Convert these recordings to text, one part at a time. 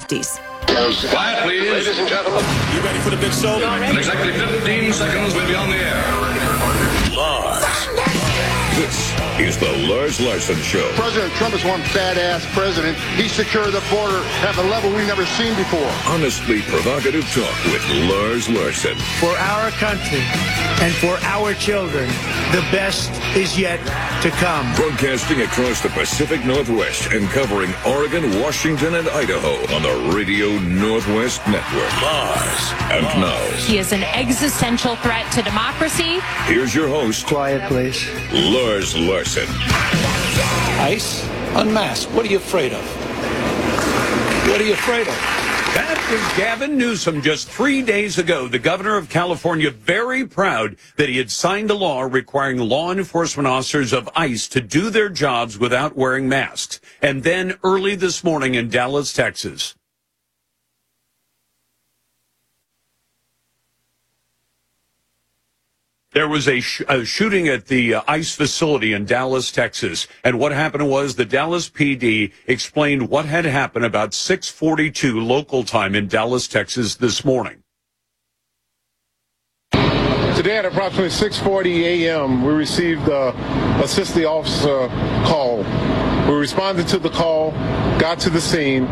Quiet, please. Ladies and gentlemen. You ready for the big show? In exactly 15 seconds, we'll be on the air. Lars. This is the Lars Larson Show. President Trump is one badass president. He secured the border at a level we've never seen before. Honestly provocative talk with Lars Larson. For our country and for our children, the best is yet to come. Broadcasting across the Pacific Northwest and covering Oregon, Washington, and Idaho on the Radio Northwest Network. Lars. And now, he is an existential threat to democracy. Here's your host. Quiet, please. Lars Larson. Ice, unmasked. What are you afraid of? What are you afraid of? That was Gavin Newsom just 3 days ago, the governor of California, very proud that he had signed a law requiring law enforcement officers of ICE to do their jobs without wearing masks. And then early this morning in Dallas, Texas, there was a shooting at the ICE facility in Dallas, Texas. And what happened was the Dallas PD explained what had happened about 6:42 local time in Dallas, Texas this morning. Today at approximately 6:40 a.m., we received assist the officer call. We responded to the call, got to the scene,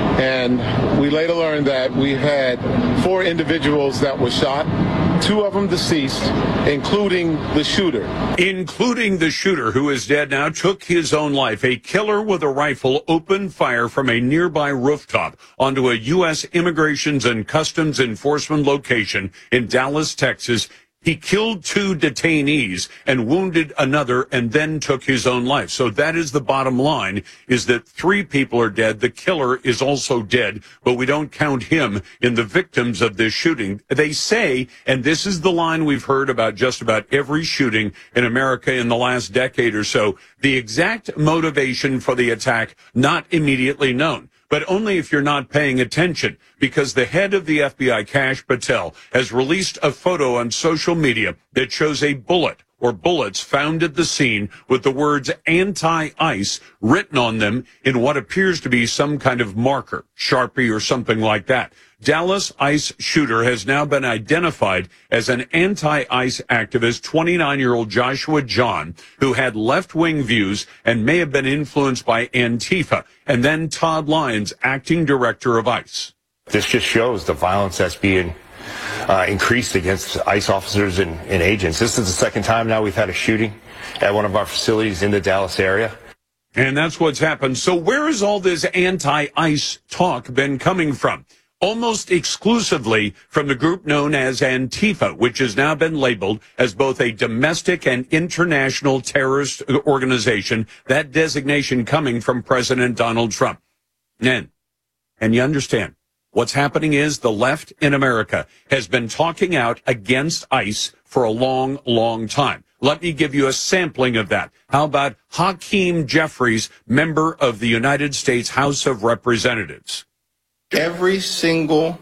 and we later learned that we had 4 individuals that were shot. 2 of them deceased, including the shooter. Including the shooter, who is dead now, took his own life. A killer with a rifle opened fire from a nearby rooftop onto a U.S. Immigrations and Customs Enforcement location in Dallas, Texas. He killed 2 detainees and wounded another and then took his own life. So that is the bottom line, is that 3 people are dead. The killer is also dead, but we don't count him in the victims of this shooting. They say, and this is the line we've heard about just about every shooting in America in the last decade or so, the exact motivation for the attack not immediately known. But only if you're not paying attention, because the head of the FBI, Kash Patel, has released a photo on social media that shows a bullet or bullets found at the scene with the words anti-ICE written on them in what appears to be some kind of marker, Sharpie or something like that. Dallas ICE shooter has now been identified as an anti-ICE activist, 29-year-old Joshua John, who had left-wing views and may have been influenced by Antifa, and then Todd Lyons, acting director of ICE. This just shows the violence that's being increased against ICE officers and agents. This is the second time now we've had a shooting at one of our facilities in the Dallas area. And that's what's happened. So where has all this anti-ICE talk been coming from? Almost exclusively from the group known as Antifa, which has now been labeled as both a domestic and international terrorist organization, that designation coming from President Donald Trump. And you understand, what's happening is the left in America has been talking out against ICE for a long, long time. Let me give you a sampling of that. How about Hakeem Jeffries, member of the United States House of Representatives? Every single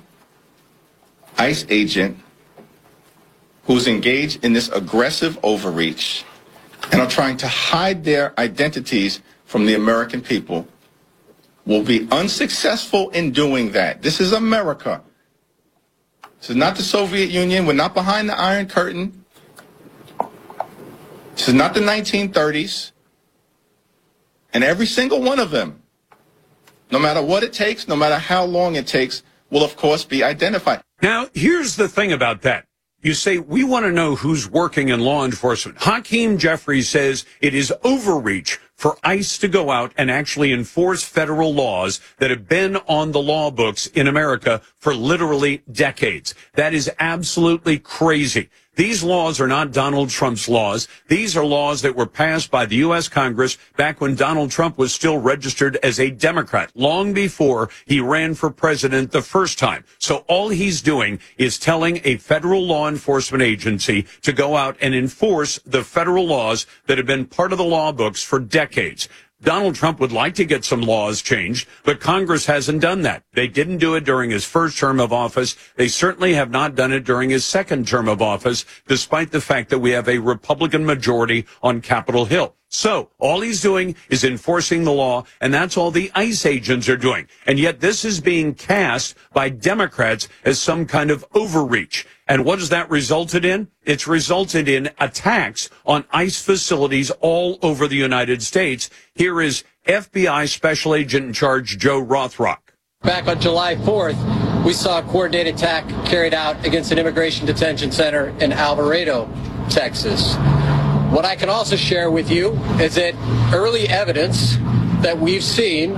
ICE agent who's engaged in this aggressive overreach and are trying to hide their identities from the American people will be unsuccessful in doing that. This is America. This is not the Soviet Union. We're not behind the Iron Curtain. This is not the 1930s. And every single one of them, no matter what it takes, no matter how long it takes, will, of course, be identified. Now, here's the thing about that. You say, we want to know who's working in law enforcement. Hakeem Jeffries says it is overreach for ICE to go out and actually enforce federal laws that have been on the law books in America for literally decades. That is absolutely crazy. These laws are not Donald Trump's laws. These are laws that were passed by the U.S. Congress back when Donald Trump was still registered as a Democrat, long before he ran for president the first time. So all he's doing is telling a federal law enforcement agency to go out and enforce the federal laws that have been part of the law books for decades. Donald Trump would like to get some laws changed, but Congress hasn't done that. They didn't do it during his first term of office. They certainly have not done it during his second term of office, despite the fact that we have a Republican majority on Capitol Hill. So all he's doing is enforcing the law, and that's all the ICE agents are doing. And yet this is being cast by Democrats as some kind of overreach. And what has that resulted in? It's resulted in attacks on ICE facilities all over the United States. Here is FBI Special Agent in Charge Joe Rothrock. Back on July 4th, we saw a coordinated attack carried out against an immigration detention center in Alvarado, Texas. What I can also share with you is that early evidence that we've seen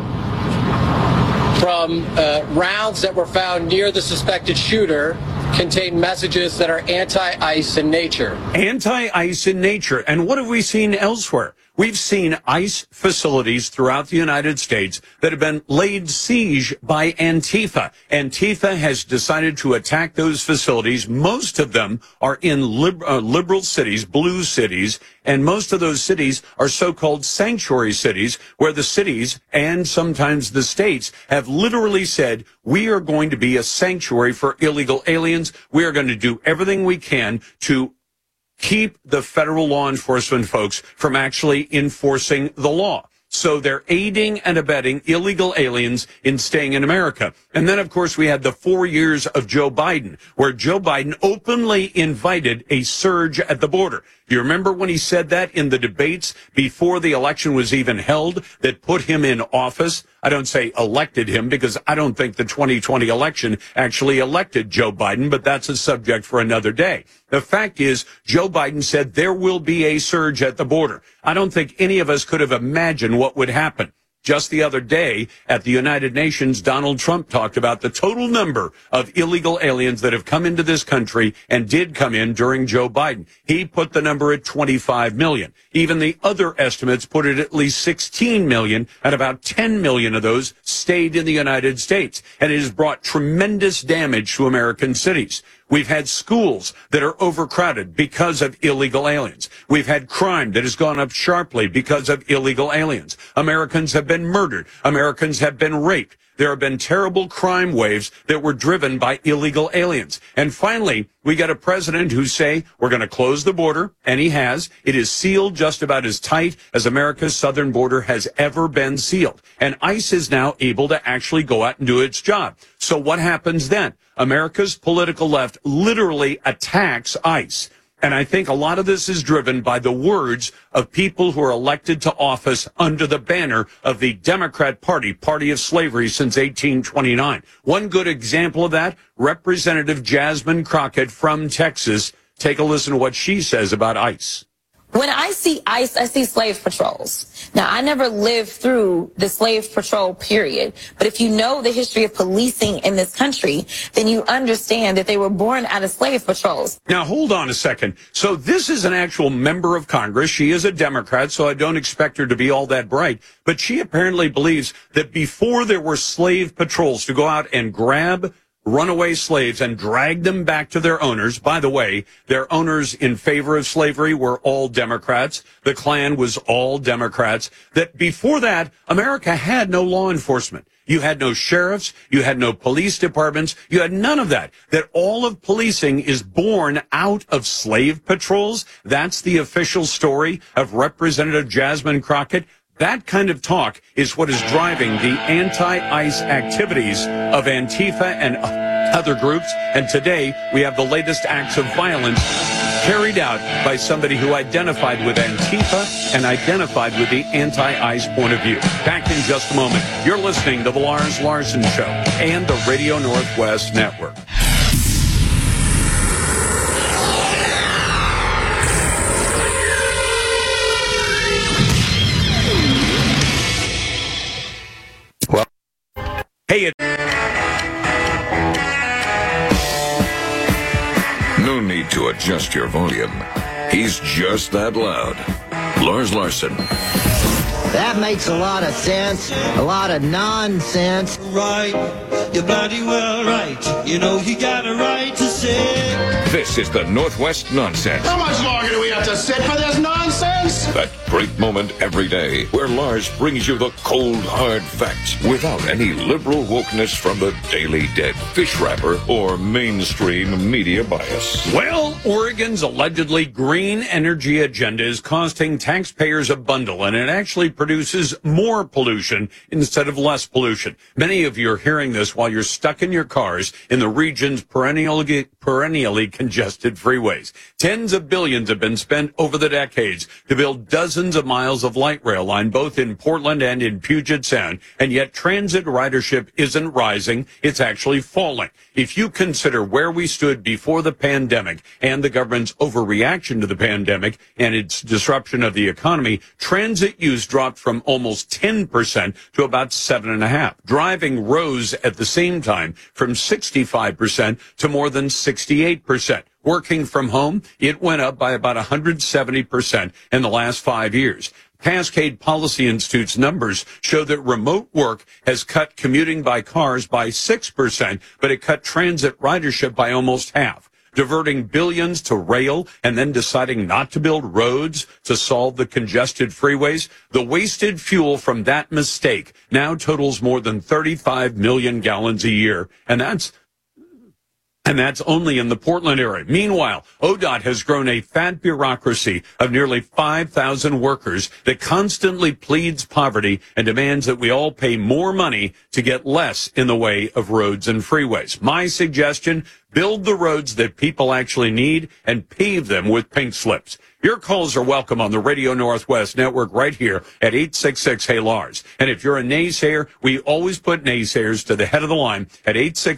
from rounds that were found near the suspected shooter contain messages that are anti-ICE in nature. Anti-ICE in nature. And what have we seen elsewhere? We've seen ICE facilities throughout the United States that have been laid siege by Antifa. Antifa has decided to attack those facilities. Most of them are in liberal cities, blue cities, and most of those cities are so-called sanctuary cities where the cities and sometimes the states have literally said, we are going to be a sanctuary for illegal aliens. We are going to do everything we can to keep the federal law enforcement folks from actually enforcing the law. So they're aiding and abetting illegal aliens in staying in America. And then, of course, we had the 4 years of Joe Biden, where Joe Biden openly invited a surge at the border. Do you remember when he said that in the debates before the election was even held that put him in office? I don't say elected him because I don't think the 2020 election actually elected Joe Biden, but that's a subject for another day. The fact is, Joe Biden said there will be a surge at the border. I don't think any of us could have imagined what would happen. Just the other day at the United Nations, Donald Trump talked about the total number of illegal aliens that have come into this country and did come in during Joe Biden. He put the number at 25 million. Even the other estimates put it at least 16 million, and about 10 million of those stayed in the United States. And it has brought tremendous damage to American cities. We've had schools that are overcrowded because of illegal aliens. We've had crime that has gone up sharply because of illegal aliens. Americans have been murdered. Americans have been raped. There have been terrible crime waves that were driven by illegal aliens. And finally, we got a president who say we're going to close the border, and he has. It is sealed just about as tight as America's southern border has ever been sealed. And ICE is now able to actually go out and do its job. So what happens then? America's political left literally attacks ICE. And I think a lot of this is driven by the words of people who are elected to office under the banner of the Democrat Party, party of slavery since 1829. One good example of that, Representative Jasmine Crockett from Texas. Take a listen to what she says about ICE. When I see ICE, I see slave patrols. Now, I never lived through the slave patrol period, but if you know the history of policing in this country, then you understand that they were born out of slave patrols. Now, hold on a second. So this is an actual member of Congress. She is a Democrat, so I don't expect her to be all that bright. But she apparently believes that before there were slave patrols to go out and grab runaway slaves and drag them back to their owners. By the way, their owners in favor of slavery were all Democrats. The Klan was all Democrats. That before that, America had no law enforcement. You had no sheriffs. You had no police departments. You had none of that. That all of policing is born out of slave patrols. That's the official story of Representative Jasmine Crockett. That kind of talk is what is driving the anti-ICE activities of Antifa and other groups. And today, we have the latest acts of violence carried out by somebody who identified with Antifa and identified with the anti-ICE point of view. Back in just a moment. You're listening to The Lars Larson Show and the Radio Northwest Network. Hey, no need to adjust your volume. He's just that loud. Lars Larson. That makes a lot of sense, a lot of nonsense. Right, you're bloody well right. You know you got a right to say. This is the Northwest Nonsense. How much longer do we have to sit for this nonsense? That great moment every day where Lars brings you the cold, hard facts without any liberal wokeness from the Daily Dead, fish wrapper, or mainstream media bias. Well, Oregon's allegedly green energy agenda is costing taxpayers a bundle, and it actually produces more pollution instead of less pollution. Many of you are hearing this while you're stuck in your cars in the region's perennially congested freeways. Tens of billions have been spent over the decades to build dozens of miles of light rail line, both in Portland and in Puget Sound, and yet transit ridership isn't rising, it's actually falling. If you consider where we stood before the pandemic and the government's overreaction to the pandemic and its disruption of the economy, transit use dropped from almost 10% to about 7.5%. Driving rose at the same time from 65% to more than 68%. Working from home, it went up by about 170% in the last 5 years. Cascade Policy Institute's numbers show that remote work has cut commuting by cars by 6%, but it cut transit ridership by almost half. Diverting billions to rail and then deciding not to build roads to solve the congested freeways, the wasted fuel from that mistake now totals more than 35 million gallons a year, and that's only in the Portland area. Meanwhile, ODOT has grown a fat bureaucracy of nearly 5,000 workers that constantly pleads poverty and demands that we all pay more money to get less in the way of roads and freeways. My suggestion, build the roads that people actually need and pave them with pink slips. Your calls are welcome on the Radio Northwest Network right here at 866-HEY-LARS. And if you're a naysayer, we always put naysayers to the head of the line at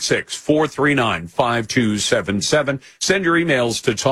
866-439-5277. Send your emails to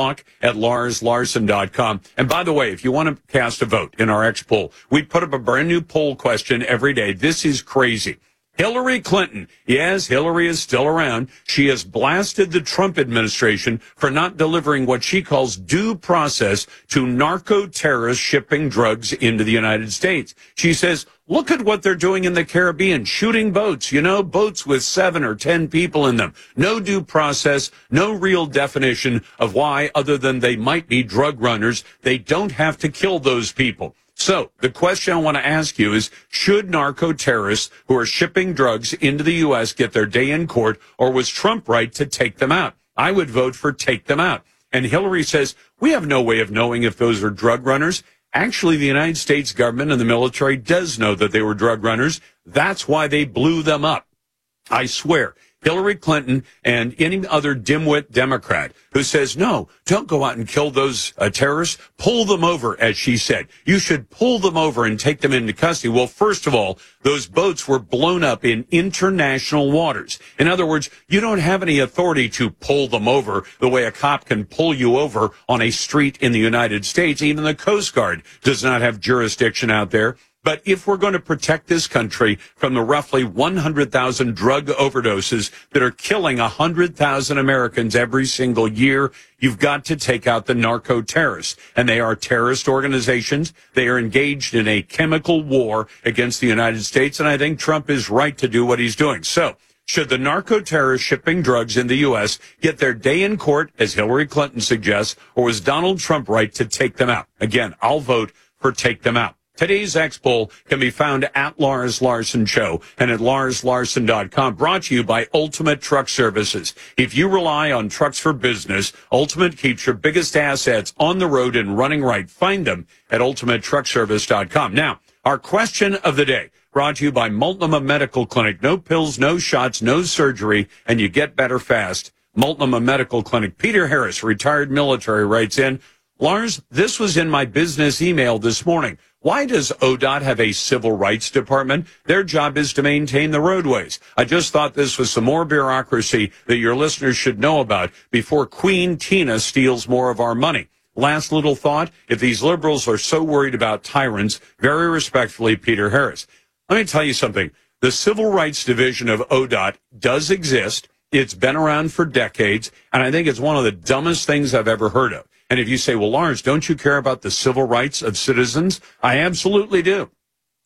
talk@LarsLarson.com. And by the way, if you want to cast a vote in our X poll, we put up a brand new poll question every day. This is crazy. Hillary Clinton, yes, Hillary is still around. She has blasted the Trump administration for not delivering what she calls due process to narco-terrorists shipping drugs into the United States. She says, look at what they're doing in the Caribbean, shooting boats, boats with 7 or 10 people in them. No due process, no real definition of why, other than they might be drug runners, they don't have to kill those people. So the question I want to ask you is, should narco-terrorists who are shipping drugs into the U.S. get their day in court, or was Trump right to take them out? I would vote for take them out. And Hillary says, we have no way of knowing if those are drug runners. Actually, the United States government and the military does know that they were drug runners. That's why they blew them up. I swear. Hillary Clinton and any other dimwit Democrat who says, no, don't go out and kill those terrorists, pull them over, as she said. You should pull them over and take them into custody. Well, first of all, those boats were blown up in international waters. In other words, you don't have any authority to pull them over the way a cop can pull you over on a street in the United States. Even the Coast Guard does not have jurisdiction out there. But if we're going to protect this country from the roughly 100,000 drug overdoses that are killing 100,000 Americans every single year, you've got to take out the narco-terrorists. And they are terrorist organizations. They are engaged in a chemical war against the United States. And I think Trump is right to do what he's doing. So should the narco-terrorists shipping drugs in the U.S. get their day in court, as Hillary Clinton suggests, or was Donald Trump right to take them out? Again, I'll vote for take them out. Today's X poll can be found at Lars Larson Show and at LarsLarson.com, brought to you by Ultimate Truck Services. If you rely on trucks for business, Ultimate keeps your biggest assets on the road and running right. Find them at UltimateTruckService.com. Now, our question of the day, brought to you by Multnomah Medical Clinic. No pills, no shots, no surgery, and you get better fast. Multnomah Medical Clinic. Peter Harris, retired military, writes in, Lars, this was in my business email this morning. Why does ODOT have a civil rights department? Their job is to maintain the roadways. I just thought this was some more bureaucracy that your listeners should know about before Queen Tina steals more of our money. Last little thought, if these liberals are so worried about tyrants, very respectfully, Peter Harris. Let me tell you something. The Civil Rights Division of ODOT does exist. It's been around for decades, and I think it's one of the dumbest things I've ever heard of. And if you say, well, Lars, don't you care about the civil rights of citizens? I absolutely do.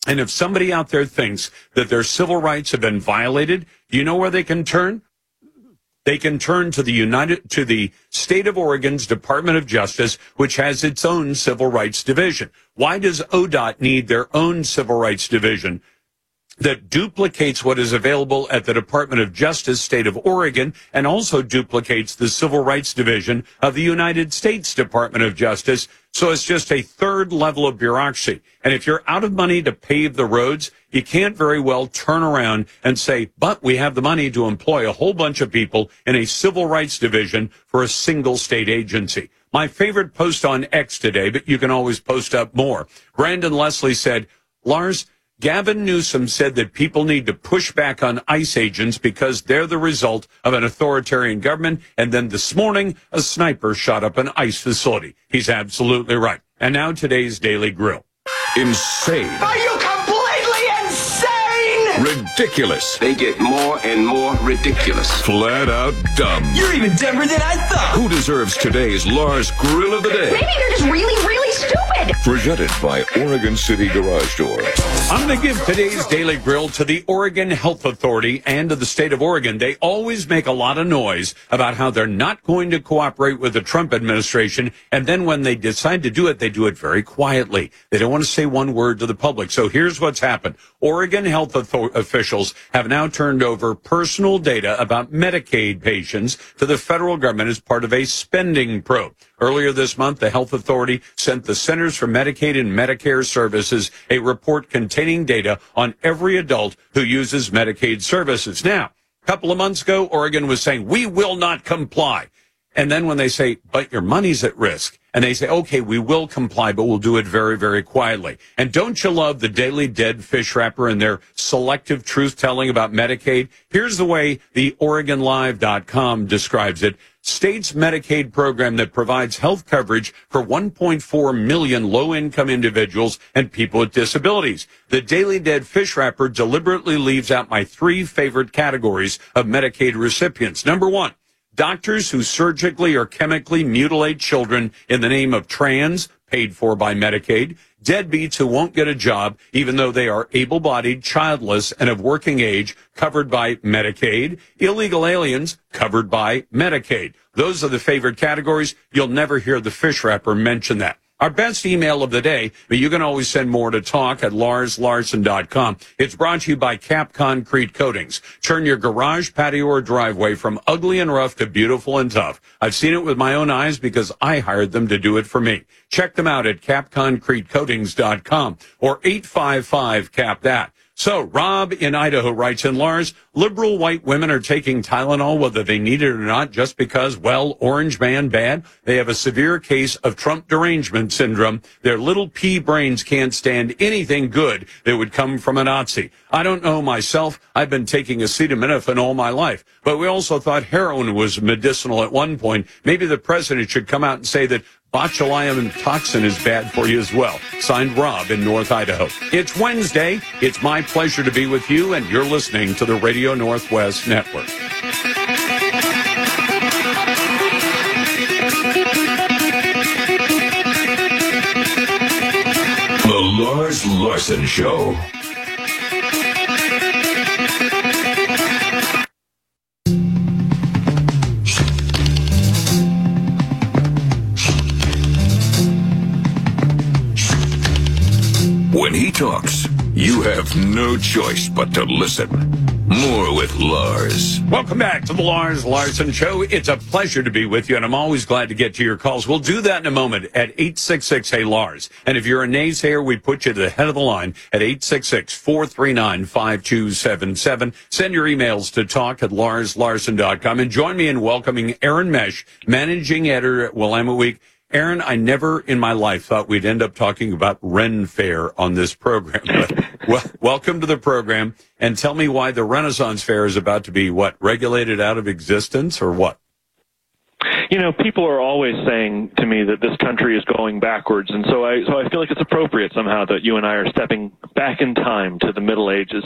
And if somebody out there thinks that their civil rights have been violated, you know where they can turn? They can turn to the state of Oregon's Department of Justice, which has its own civil rights division. Why does ODOT need their own civil rights division that duplicates what is available at the Department of Justice, state of Oregon, and also duplicates the Civil Rights Division of the United States Department of Justice? So it's just a third level of bureaucracy. And if you're out of money to pave the roads, you can't very well turn around and say, but we have the money to employ a whole bunch of people in a civil rights division for a single state agency. My favorite post on X today, but you can always post up more. Brandon Leslie said, Lars, Gavin Newsom said that people need to push back on ICE agents because they're the result of an authoritarian government. And then this morning, a sniper shot up an ICE facility. He's absolutely right. And now today's Daily Grill. Insane. Are you completely insane? Ridiculous. They get more and more ridiculous. Flat out dumb. You're even dumber than I thought. Who deserves today's Lars Grill of the Day? Maybe they're just really, really stupid. Presented by Oregon City Garage Door. I'm going to give today's Daily Grill to the Oregon Health Authority and to the state of Oregon. They always make a lot of noise about how they're not going to cooperate with the Trump administration. And then when they decide to do it, they do it very quietly. They don't want to say one word to the public. So here's what's happened. Oregon health officials have now turned over personal data about Medicaid patients to the federal government as part of a spending probe. Earlier this month, the health authority sent the Centers for Medicaid and Medicare Services a report containing data on every adult who uses Medicaid services. Now, a couple of months ago, Oregon was saying, we will not comply. And then when they say, but your money's at risk, and they say, okay, we will comply, but we'll do it very, very quietly. And don't you love the Daily Dead fish wrapper and their selective truth-telling about Medicaid? Here's the way the OregonLive.com describes it. State's Medicaid program that provides health coverage for 1.4 million low-income individuals and people with disabilities. The Daily Dead fish wrapper deliberately leaves out my three favorite categories of Medicaid recipients. Number one, doctors who surgically or chemically mutilate children in the name of trans, paid for by Medicaid. Deadbeats who won't get a job, even though they are able-bodied, childless, and of working age, covered by Medicaid. Illegal aliens, covered by Medicaid. Those are the favorite categories. You'll never hear the fish wrapper mention that. Our best email of the day, but you can always send more to talk at LarsLarson.com. It's brought to you by Cap Concrete Coatings. Turn your garage, patio, or driveway from ugly and rough to beautiful and tough. I've seen it with my own eyes because I hired them to do it for me. Check them out at CapConcreteCoatings.com or 855-CAP-THAT. So, Rob in Idaho writes in, Lars, liberal white women are taking Tylenol whether they need it or not just because, well, orange man bad. They have a severe case of Trump derangement syndrome. Their little pea brains can't stand anything good that would come from a Nazi. I don't know myself. I've been taking acetaminophen all my life. But we also thought heroin was medicinal at one point. Maybe the president should come out and say that botulinum toxin is bad for you as well. Signed, Rob in North Idaho. It's Wednesday. It's my pleasure to be with you, and you're listening to the Radio Northwest Network. The Lars Larson Show. When he talks, you have no choice but to listen. More with Lars. Welcome back to the Lars Larson Show. It's a pleasure to be with you, and I'm always glad to get to your calls. We'll do that in a moment at 866-HEY-LARS. And if you're a naysayer, we put you to the head of the line at 866-439-5277. Send your emails to talk at LarsLarson.com. And join me in welcoming Aaron Mesh, managing editor at Willamette Week. Aaron, I never in my life thought we'd end up talking about Ren Fair on this program. But, welcome to the program, and tell me why the Renaissance Fair is about to be, regulated out of existence, or what? You know, people are always saying to me that this country is going backwards, and so I feel like it's appropriate somehow that you and I are stepping back in time to the Middle Ages.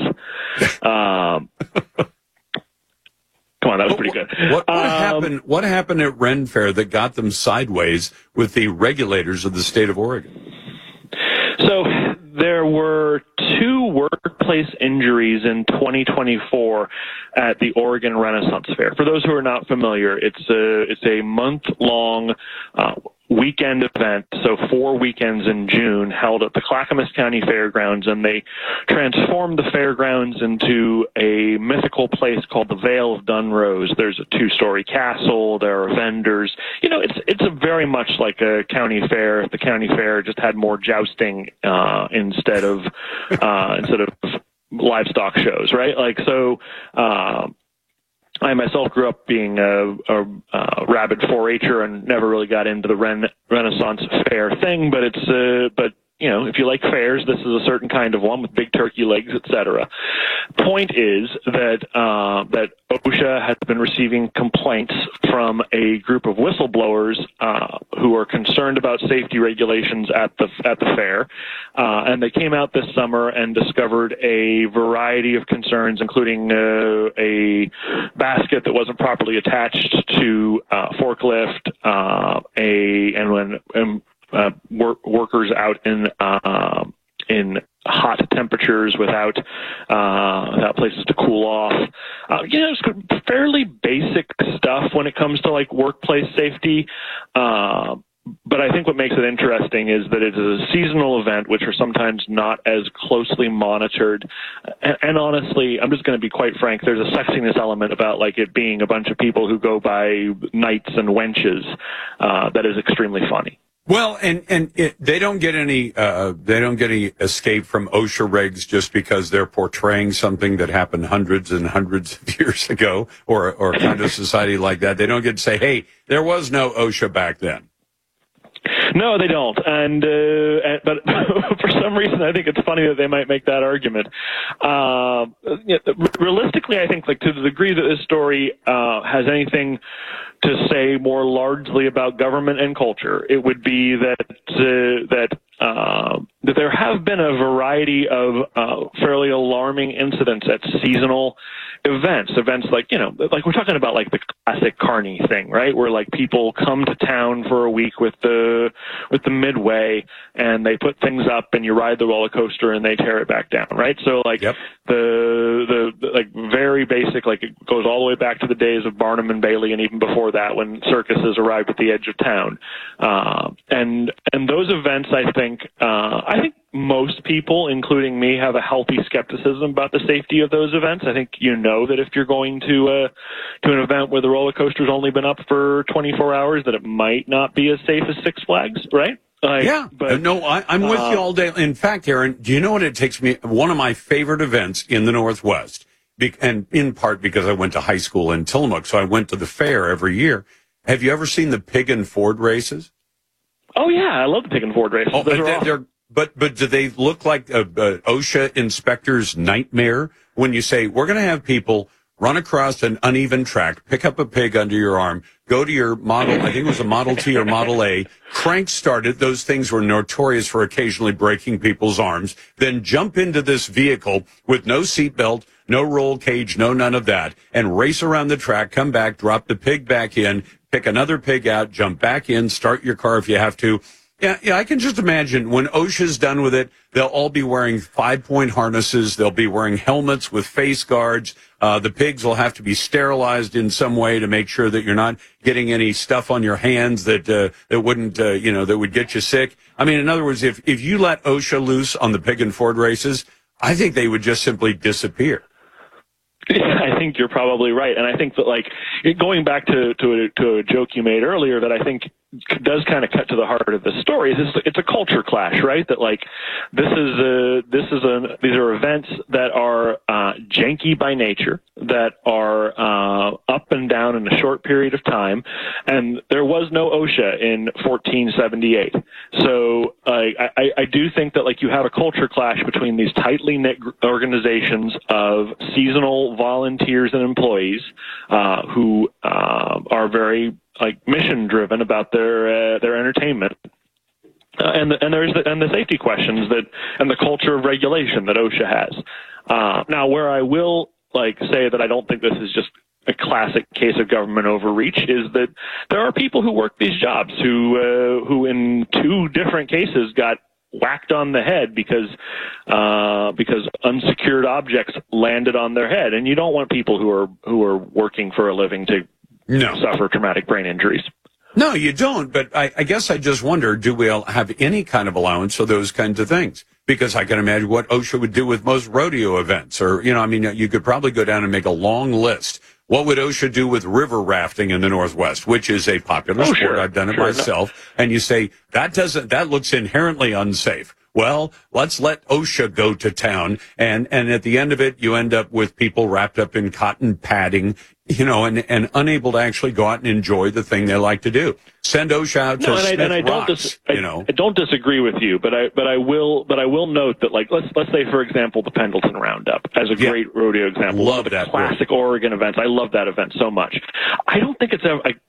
Come on, that was pretty good. What happened at Ren Fair that got them sideways with the regulators of the state of Oregon? So there were 2 workplace injuries in 2024 at the Oregon Renaissance Fair. For those who are not familiar, it's a month-long weekend event, so 4 weekends in June, held at the Clackamas County Fairgrounds, and they transformed the fairgrounds into a mythical place called the Vale of Dunrose. There's a 2-story castle, there are vendors. You know, it's a very much like a county fair. The county fair just had more jousting instead of livestock shows, right? Like, so I myself grew up being a rabid 4-H'er and never really got into the Renaissance Fair thing, but you know, if you like fairs, this is a certain kind of one with big turkey legs, etc. Point is that that OSHA has been receiving complaints from a group of whistleblowers who are concerned about safety regulations at the fair, and they came out this summer and discovered a variety of concerns, including a basket that wasn't properly attached to forklift, workers out in hot temperatures without places to cool off. You know, it's fairly basic stuff when it comes to like workplace safety. But I think what makes it interesting is that it is a seasonal event, which are sometimes not as closely monitored. And honestly, I'm just going to be quite frank, there's a sexiness element about like it being a bunch of people who go by knights and wenches that is extremely funny. Well, they don't get any escape from OSHA regs just because they're portraying something that happened hundreds and hundreds of years ago, or kind of society like that. They don't get to say, "Hey, there was no OSHA back then." No, they don't. But for some reason, I think it's funny that they might make that argument. Realistically, I think, like, to the degree that this story has anything to say more largely about government and culture, it would be that there have been a variety of fairly alarming incidents at seasonal events like, you know, like we're talking about like the classic Carney thing, right? Where like people come to town for a week with the Midway and they put things up and you ride the roller coaster and they tear it back down, right? So like the like very basic, like it goes all the way back to the days of Barnum and Bailey and even before that when circuses arrived at the edge of town. And those events, I think most people, including me, have a healthy skepticism about the safety of those events. I think you know that if you're going to an event where the roller coaster's only been up for 24 hours, that it might not be as safe as Six Flags, right? But no, I'm with you all day. In fact, Aaron, do you know what it takes me? One of my favorite events in the Northwest, and in part because I went to high school in Tillamook, so I went to the fair every year. Have you ever seen the Pig and Ford races? Oh yeah, I love the Pig and Ford races. But do they look like a OSHA inspector's nightmare when you say, we're going to have people run across an uneven track, pick up a pig under your arm, go to your model, I think it was a Model T or Model A, crank start it, those things were notorious for occasionally breaking people's arms, then jump into this vehicle with no seatbelt, no roll cage, no none of that, and race around the track, come back, drop the pig back in, pick another pig out, jump back in, start your car if you have to. Yeah, I can just imagine when OSHA's done with it, they'll all be wearing 5-point harnesses. They'll be wearing helmets with face guards. The pigs will have to be sterilized in some way to make sure that you're not getting any stuff on your hands that wouldn't, that would get you sick. I mean, in other words, if you let OSHA loose on the Pig and Ford races, I think they would just simply disappear. Yeah, I think you're probably right. And I think that, like, going back to a joke you made earlier that I think does kind of cut to the heart of the story is it's a culture clash, right? That like these are events that are janky by nature, that are up and down in a short period of time, and there was no OSHA in 1478. So I do think that like you have a culture clash between these tightly knit organizations of seasonal volunteers and employees who are very like mission driven about their entertainment, and the safety questions and the culture of regulation that OSHA has. Now, where I will like say that I don't think this is just a classic case of government overreach is that there are people who work these jobs who in 2 different cases got whacked on the head because unsecured objects landed on their head. And you don't want people who are working for a living to suffer traumatic brain injuries. No, you don't. But I guess I just wonder, do we have any kind of allowance for those kinds of things? Because I can imagine what OSHA would do with most rodeo events. Or, you could probably go down and make a long list. What would OSHA do with river rafting in the Northwest, which is a popular sport? Sure. I've done it myself. And you say, that looks inherently unsafe. Well, let's let OSHA go to town. And at the end of it, you end up with people wrapped up in cotton padding, and unable to actually go out and enjoy the thing they like to do. Send OSHA out to Smith Rocks, I don't disagree with you, but I will note that, like, let's say, for example, the Pendleton Roundup as a great rodeo example. Love one of that the classic Oregon events. I love that event so much. I don't think it's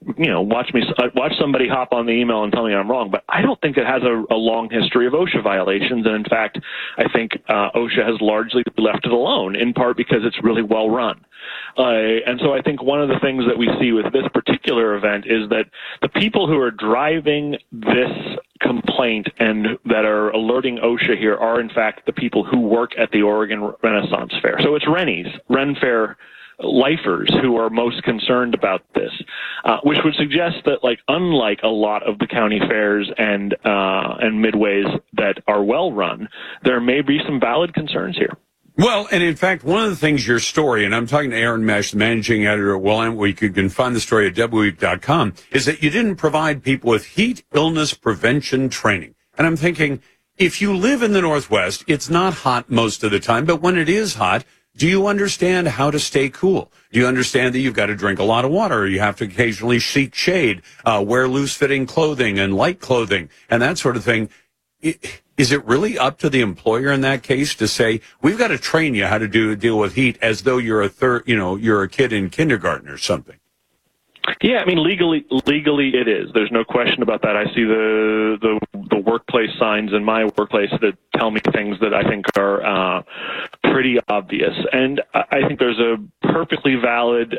watch somebody hop on the email and tell me I'm wrong, but I don't think it has a long history of OSHA violations. And in fact, I think OSHA has largely left it alone, in part because it's really well run. And so I think one of the things that we see with this particular event is that the people who are driving this complaint and that are alerting OSHA here are, in fact, the people who work at the Oregon Renaissance Fair. So it's Ren Fair lifers who are most concerned about this, which would suggest that, like, unlike a lot of the county fairs and midways that are well run, there may be some valid concerns here. Well, and in fact, one of the things your story, and I'm talking to Aaron Mesh, the managing editor at Willamette Week, you can find the story at wweek.com, is that you didn't provide people with heat illness prevention training. And I'm thinking, if you live in the Northwest, it's not hot most of the time, but when it is hot, do you understand how to stay cool? Do you understand that you've got to drink a lot of water, or you have to occasionally seek shade, wear loose-fitting clothing and light clothing, and that sort of thing? Is it really up to the employer in that case to say, we've got to train you how to deal with heat as though you're you're a kid in kindergarten or something? Yeah, I mean, legally it is. There's no question about that. I see the workplace signs in my workplace that tell me things that I think are pretty obvious. And I think there's a perfectly valid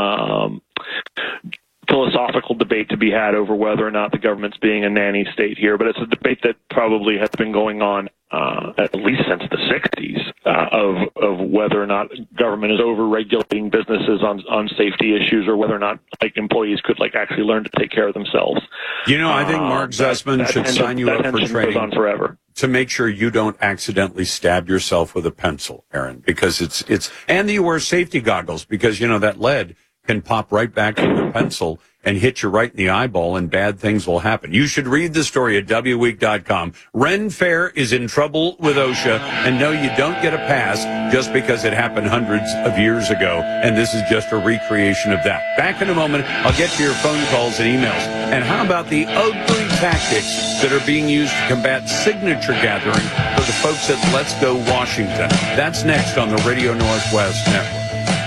philosophical debate to be had over whether or not the government's being a nanny state here, but it's a debate that probably has been going on at least since the 60s of whether or not government is over-regulating businesses on safety issues, or whether or not, like, employees could, like, actually learn to take care of themselves. I think Mark Zussman should sign you up for training goes on forever to make sure you don't accidentally stab yourself with a pencil, Aaron, because it's and you wear safety goggles, because that lead can pop right back in the pencil and hit you right in the eyeball, and bad things will happen. You should read the story at wweek.com. Ren Fair is in trouble with OSHA, and no, you don't get a pass just because it happened hundreds of years ago, and this is just a recreation of that. Back in a moment, I'll get to your phone calls and emails. And how about the ugly tactics that are being used to combat signature gathering for the folks at Let's Go Washington? That's next on the Radio Northwest Network.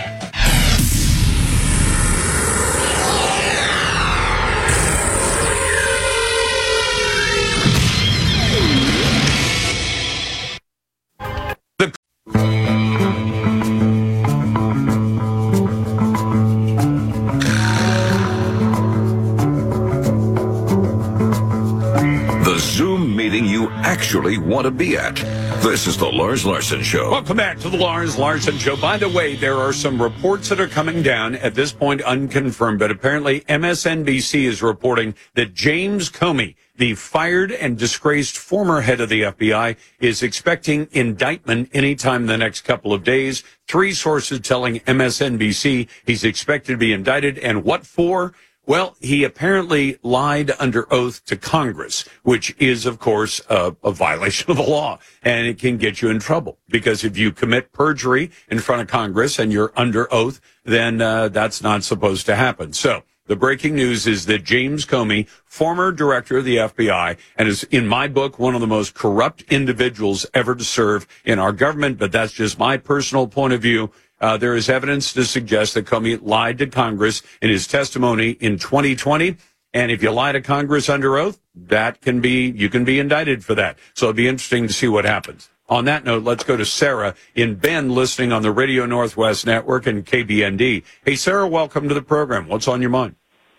Actually want to be at. This is the Lars Larson Show. Welcome back to the Lars Larson Show. By the way, there are some reports that are coming down, at this point unconfirmed, but apparently MSNBC is reporting that James Comey, the fired and disgraced former head of the FBI, is expecting indictment anytime in the next couple of days. 3 sources telling MSNBC he's expected to be indicted, and what for? Well, he apparently lied under oath to Congress, which is, of course, a violation of the law, and it can get you in trouble, because if you commit perjury in front of Congress and you're under oath, then that's not supposed to happen. So the breaking news is that James Comey, former director of the FBI, and is, in my book, one of the most corrupt individuals ever to serve in our government, but that's just my personal point of view. There is evidence to suggest that Comey lied to Congress in his testimony in 2020. And if you lie to Congress under oath, you can be indicted for that. So it'll be interesting to see what happens. On that note, let's go to Sarah in Bend, listening on the Radio Northwest Network and KBND. Hey, Sarah, welcome to the program. What's on your mind?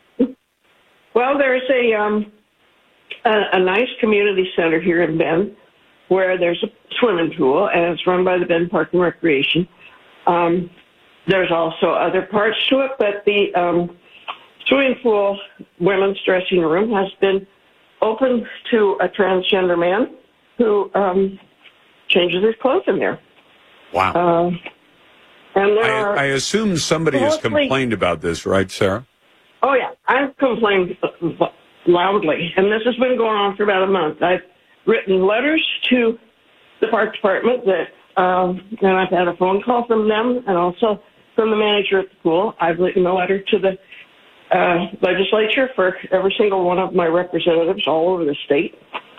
Well, there's a nice community center here in Bend where there's a swimming pool, and it's run by the Bend Park and Recreation. There's also other parts to it, but the swimming pool women's dressing room has been open to a transgender man who changes his clothes in there. Wow. And I assume somebody has complained about this, right, Sarah? Oh, yeah. I've complained loudly, and this has been going on for about a month. I've written letters to the park department and I've had a phone call from them and also from the manager at the pool. I've written a letter to the legislature for every single one of my representatives all over the state.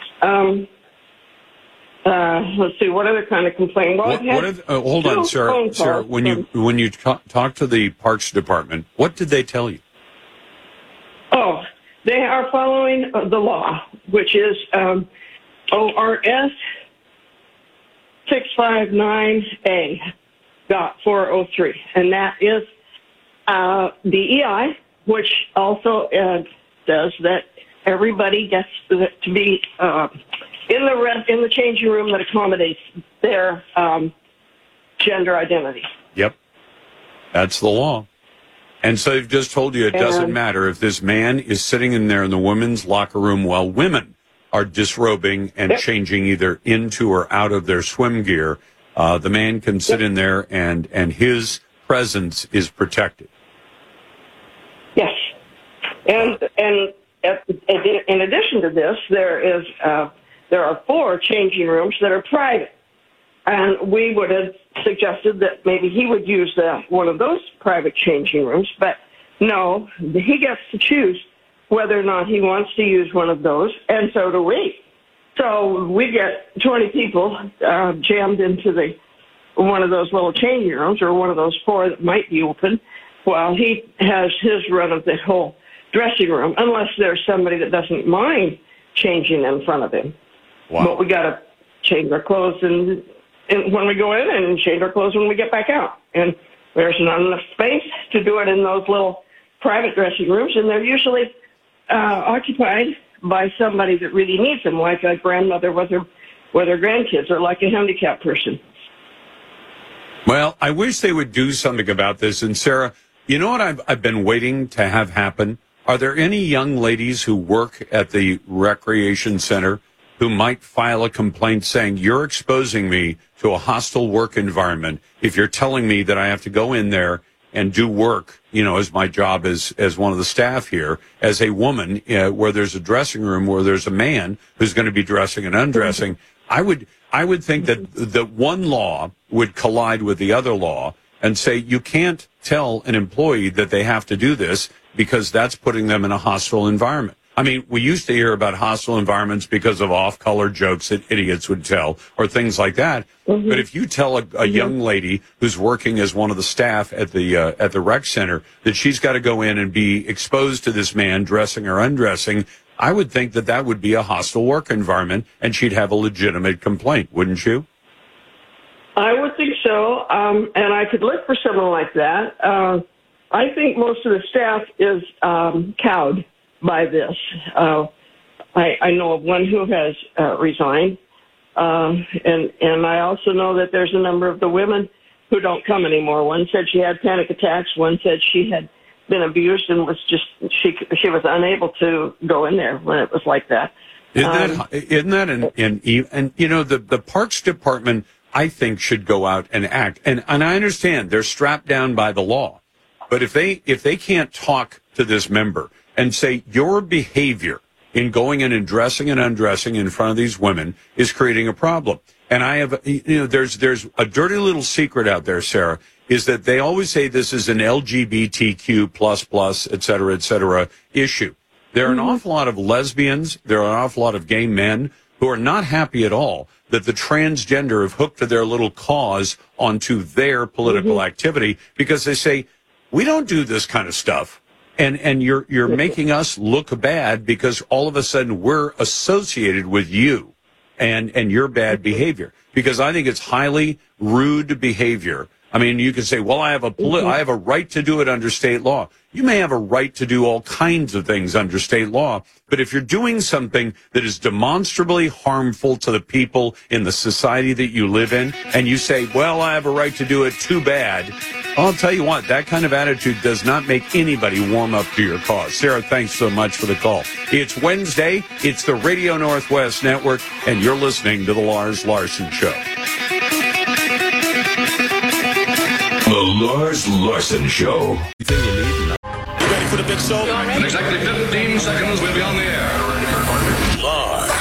Let's see, what other kind of complaint? Well, hold on, Sarah. Sarah, when you talk to the Parks Department, what did they tell you? Oh, they are following the law, which is ORS 659A.403, and that is DEI, which also says that everybody gets to be in the changing room that accommodates their gender identity. Yep, that's the law. And so they've just told you it doesn't matter if this man is sitting in there in the women's locker room while women are disrobing and changing either into or out of their swim gear. The man can sit in there and his presence is protected. Yes. And in addition to this, there are 4 changing rooms that are private. And we would have suggested that maybe he would use one of those private changing rooms, but no, he gets to choose whether or not he wants to use one of those, and so do we. So we get 20 people jammed into one of those little changing rooms, or one of those 4 that might be open, while he has his run of the whole dressing room, unless there's somebody that doesn't mind changing in front of him. Wow. But we got to change our clothes and when we go in, and change our clothes when we get back out. And there's not enough space to do it in those little private dressing rooms, and they're usually occupied by somebody that really needs them, like a grandmother with her grandkids, or like a handicapped person. Well, I wish they would do something about this. And Sarah, you know what I've been waiting to have happen? Are there any young ladies who work at the recreation center who might file a complaint saying, you're exposing me to a hostile work environment if you're telling me that I have to go in there and do work, as my job as one of the staff here, as a woman, where there's a dressing room where there's a man who's going to be dressing and undressing. I would think that one law would collide with the other law and say you can't tell an employee that they have to do this because that's putting them in a hostile environment. I mean, we used to hear about hostile environments because of off-color jokes that idiots would tell or things like that. Mm-hmm. But if you tell a young lady who's working as one of the staff at the rec center that she's got to go in and be exposed to this man dressing or undressing, I would think that would be a hostile work environment, and she'd have a legitimate complaint, wouldn't you? I would think so, and I could look for someone like that. I think most of the staff is cowed by this. I know of one who has resigned, and I also know that there's a number of the women who don't come anymore. One said she had panic attacks. One said she had been abused and was she was unable to go in there when it was like that. Isn't that and the Parks Department, I think, should go out and act. And I understand they're strapped down by the law, but if they can't talk to this member and say your behavior in going in and dressing and undressing in front of these women is creating a problem. And I have, there's a dirty little secret out there, Sarah, is that they always say this is an LGBTQ++, et cetera, issue. There are an awful lot of lesbians, there are an awful lot of gay men who are not happy at all that the transgender have hooked their little cause onto their political activity, because they say, we don't do this kind of stuff. And you're making us look bad because all of a sudden we're associated with you and your bad behavior. Because I think it's highly rude behavior I mean, you can say, well, I have a right to do it under state law. You may have a right to do all kinds of things under state law, but if you're doing something that is demonstrably harmful to the people in the society that you live in, and you say, well, I have a right to do it, too bad, I'll tell you what, that kind of attitude does not make anybody warm up to your cause. Sarah, thanks so much for the call. It's Wednesday, it's the Radio Northwest Network, and you're listening to The Lars Larson Show. The Lars Larson Show. You ready for the big show? In exactly 15 seconds, we'll be on the air. Lars.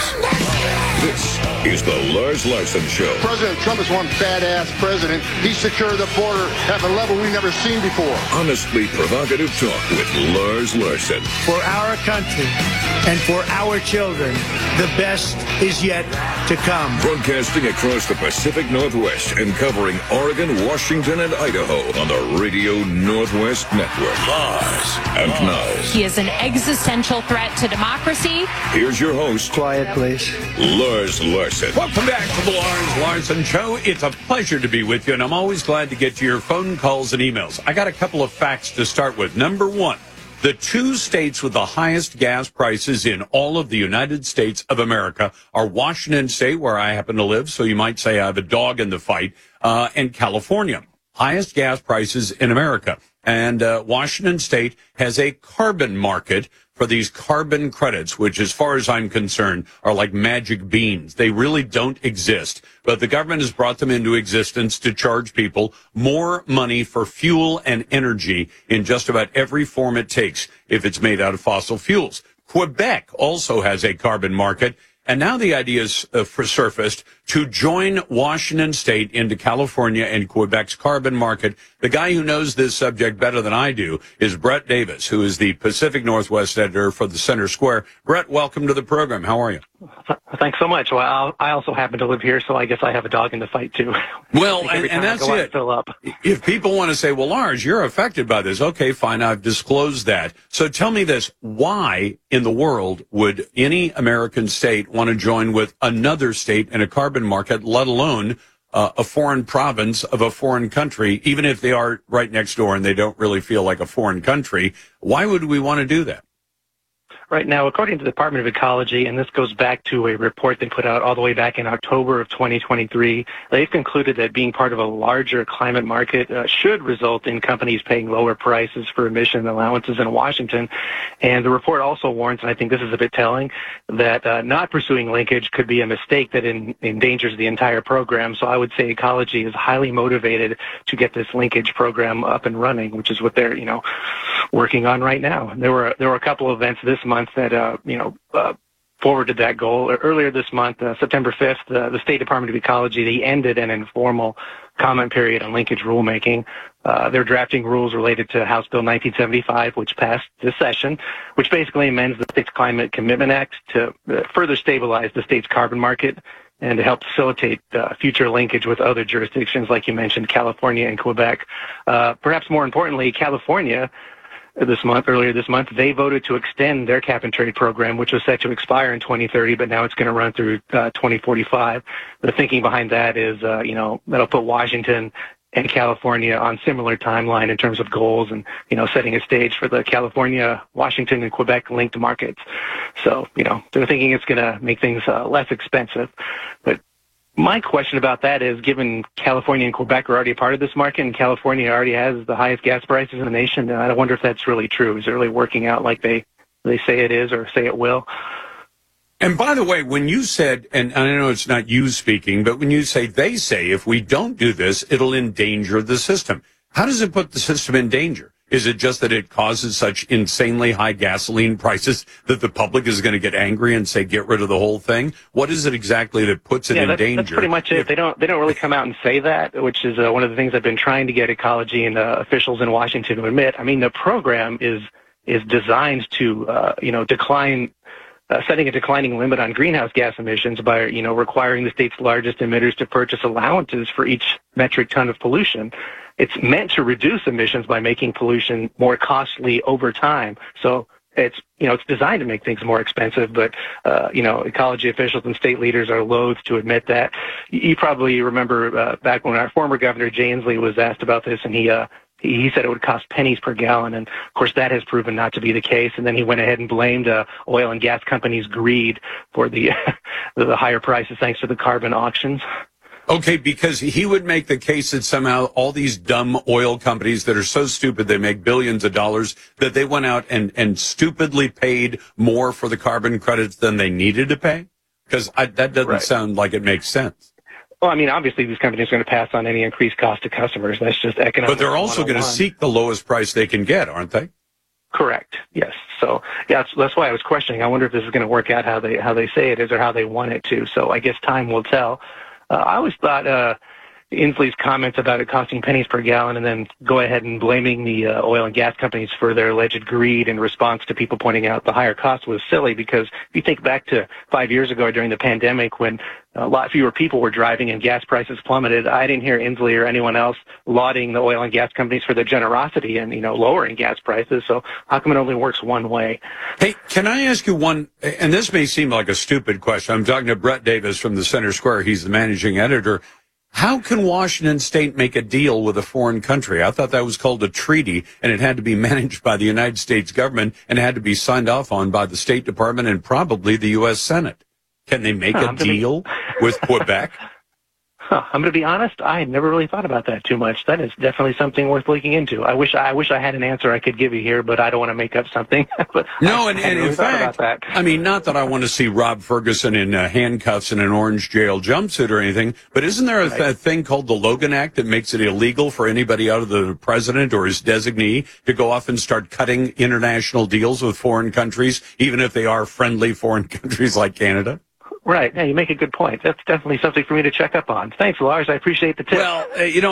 This is the Lars Larson Show. President Trump is one badass president. He secured the border at a level we've never seen before. Honestly provocative talk with Lars Larson. For our country and for our children, the best is yet to come. Broadcasting across the Pacific Northwest and covering Oregon, Washington, and Idaho on the Radio Northwest Network. Lars. And now, He is an existential threat to democracy. here's your host. Quiet, please. Lars Larson. Welcome back to the Lars Larson Show. It's a pleasure to be with you, and I'm always glad to get to your phone calls and emails. I got a couple of facts to start with. Number one, the two states with the highest gas prices in all of the United States of America are Washington State, where I happen to live, so you might say I have a dog in the fight, and California. Highest gas prices in America. And Washington State has a carbon market for these carbon credits, which, as far as I'm concerned, are like magic beans. They really don't exist. But the government has brought them into existence to charge people more money for fuel and energy in just about every form it takes if it's made out of fossil fuels. Quebec also has a carbon market. And now the idea is surfaced to join Washington State into California and Quebec's carbon market. The guy who knows this subject better than I do is Brett Davis, who is the Pacific Northwest editor for the Center Square. Brett, welcome to the program. How are you? Thanks so much. Well, I also happen to live here, so I guess I have a dog in the fight, too. Well, and that's it. Fill up. If people want to say, well, Lars, you're affected by this. Okay, fine, I've disclosed that. So tell me this. Why in the world would any American state want to join with another state in a carbon market, let alone a foreign province of a foreign country, even if they are right next door and they don't really feel like a foreign country? Why would we want to do that? Right now, according to the Department of Ecology, and this goes back to a report they put out all the way back in October of 2023, they've concluded that being part of a larger climate market should result in companies paying lower prices for emission allowances in Washington. And the report also warns, and I think this is a bit telling, that not pursuing linkage could be a mistake that endangers the entire program. So I would say Ecology is highly motivated to get this linkage program up and running, which is what they're, working on right now. There were a couple of events this month that forwarded that goal. Earlier this month, September 5th, the State Department of Ecology, they ended an informal comment period on linkage rulemaking. They're drafting rules related to House Bill 1975, which passed this session, which basically amends the State's Climate Commitment Act to further stabilize the state's carbon market and to help facilitate future linkage with other jurisdictions, like you mentioned, California and Quebec. Perhaps more importantly, California, earlier this month, they voted to extend their cap-and-trade program, which was set to expire in 2030, but now it's going to run through 2045. The thinking behind that is, that'll put Washington and California on similar timeline in terms of goals and, setting a stage for the California, Washington, and Quebec-linked markets. So, they're thinking it's going to make things less expensive. But my question about that is, given California and Quebec are already a part of this market, and California already has the highest gas prices in the nation, I wonder if that's really true. Is it really working out like they say it is or say it will? And by the way, when you said, and I know it's not you speaking, but when you say they say, if we don't do this, it'll endanger the system. How does it put the system in danger? Is it just that it causes such insanely high gasoline prices that the public is going to get angry and say, get rid of the whole thing? What is it exactly that puts it in danger? That's pretty much it. They don't really come out and say that, which is one of the things I've been trying to get Ecology and officials in Washington to admit. I mean, the program is designed to, decline, setting a declining limit on greenhouse gas emissions by, requiring the state's largest emitters to purchase allowances for each metric ton of pollution. It's meant to reduce emissions by making pollution more costly over time. So it's designed to make things more expensive, but ecology officials and state leaders are loath to admit that. You probably remember back when our former governor Jay Inslee was asked about this, and he said it would cost pennies per gallon, and of course that has proven not to be the case. And then he went ahead and blamed oil and gas companies' greed for the the higher prices thanks to the carbon auctions. Okay, because he would make the case that somehow all these dumb oil companies that are so stupid they make billions of dollars, that they went out and stupidly paid more for the carbon credits than they needed to pay? Because that doesn't sound like it makes sense. Well, I mean, obviously these companies are going to pass on any increased cost to customers. That's just economic. But they're also going to seek the lowest price they can get, aren't they? Correct. Yes. So yeah, that's why I was questioning. I wonder if this is going to work out how they say it is or how they want it to. So I guess time will tell. I always thought Inslee's comments about it costing pennies per gallon and then go ahead and blaming the oil and gas companies for their alleged greed in response to people pointing out the higher cost was silly, because if you think back to 5 years ago during the pandemic when a lot fewer people were driving and gas prices plummeted, I didn't hear Inslee or anyone else lauding the oil and gas companies for their generosity and, lowering gas prices. So how come it only works one way? Hey, can I ask you one, and this may seem like a stupid question. I'm talking to Brett Davis from the Center Square. He's the managing editor. How can Washington State make a deal with a foreign country? I thought that was called a treaty, and it had to be managed by the United States government and had to be signed off on by the State Department and probably the U.S. Senate. Can they make a deal with Quebec? I'm going to be honest, I never really thought about that too much. That is definitely something worth looking into. I wish I had an answer I could give you here, but I don't want to make up something. But no, and in fact, I mean, not that I want to see Rob Ferguson in handcuffs in an orange jail jumpsuit or anything, but isn't there a thing called the Logan Act that makes it illegal for anybody out of the president or his designee to go off and start cutting international deals with foreign countries, even if they are friendly foreign countries like Canada? Right. Yeah, you make a good point. That's definitely something for me to check up on. Thanks, Lars. I appreciate the tip. Well,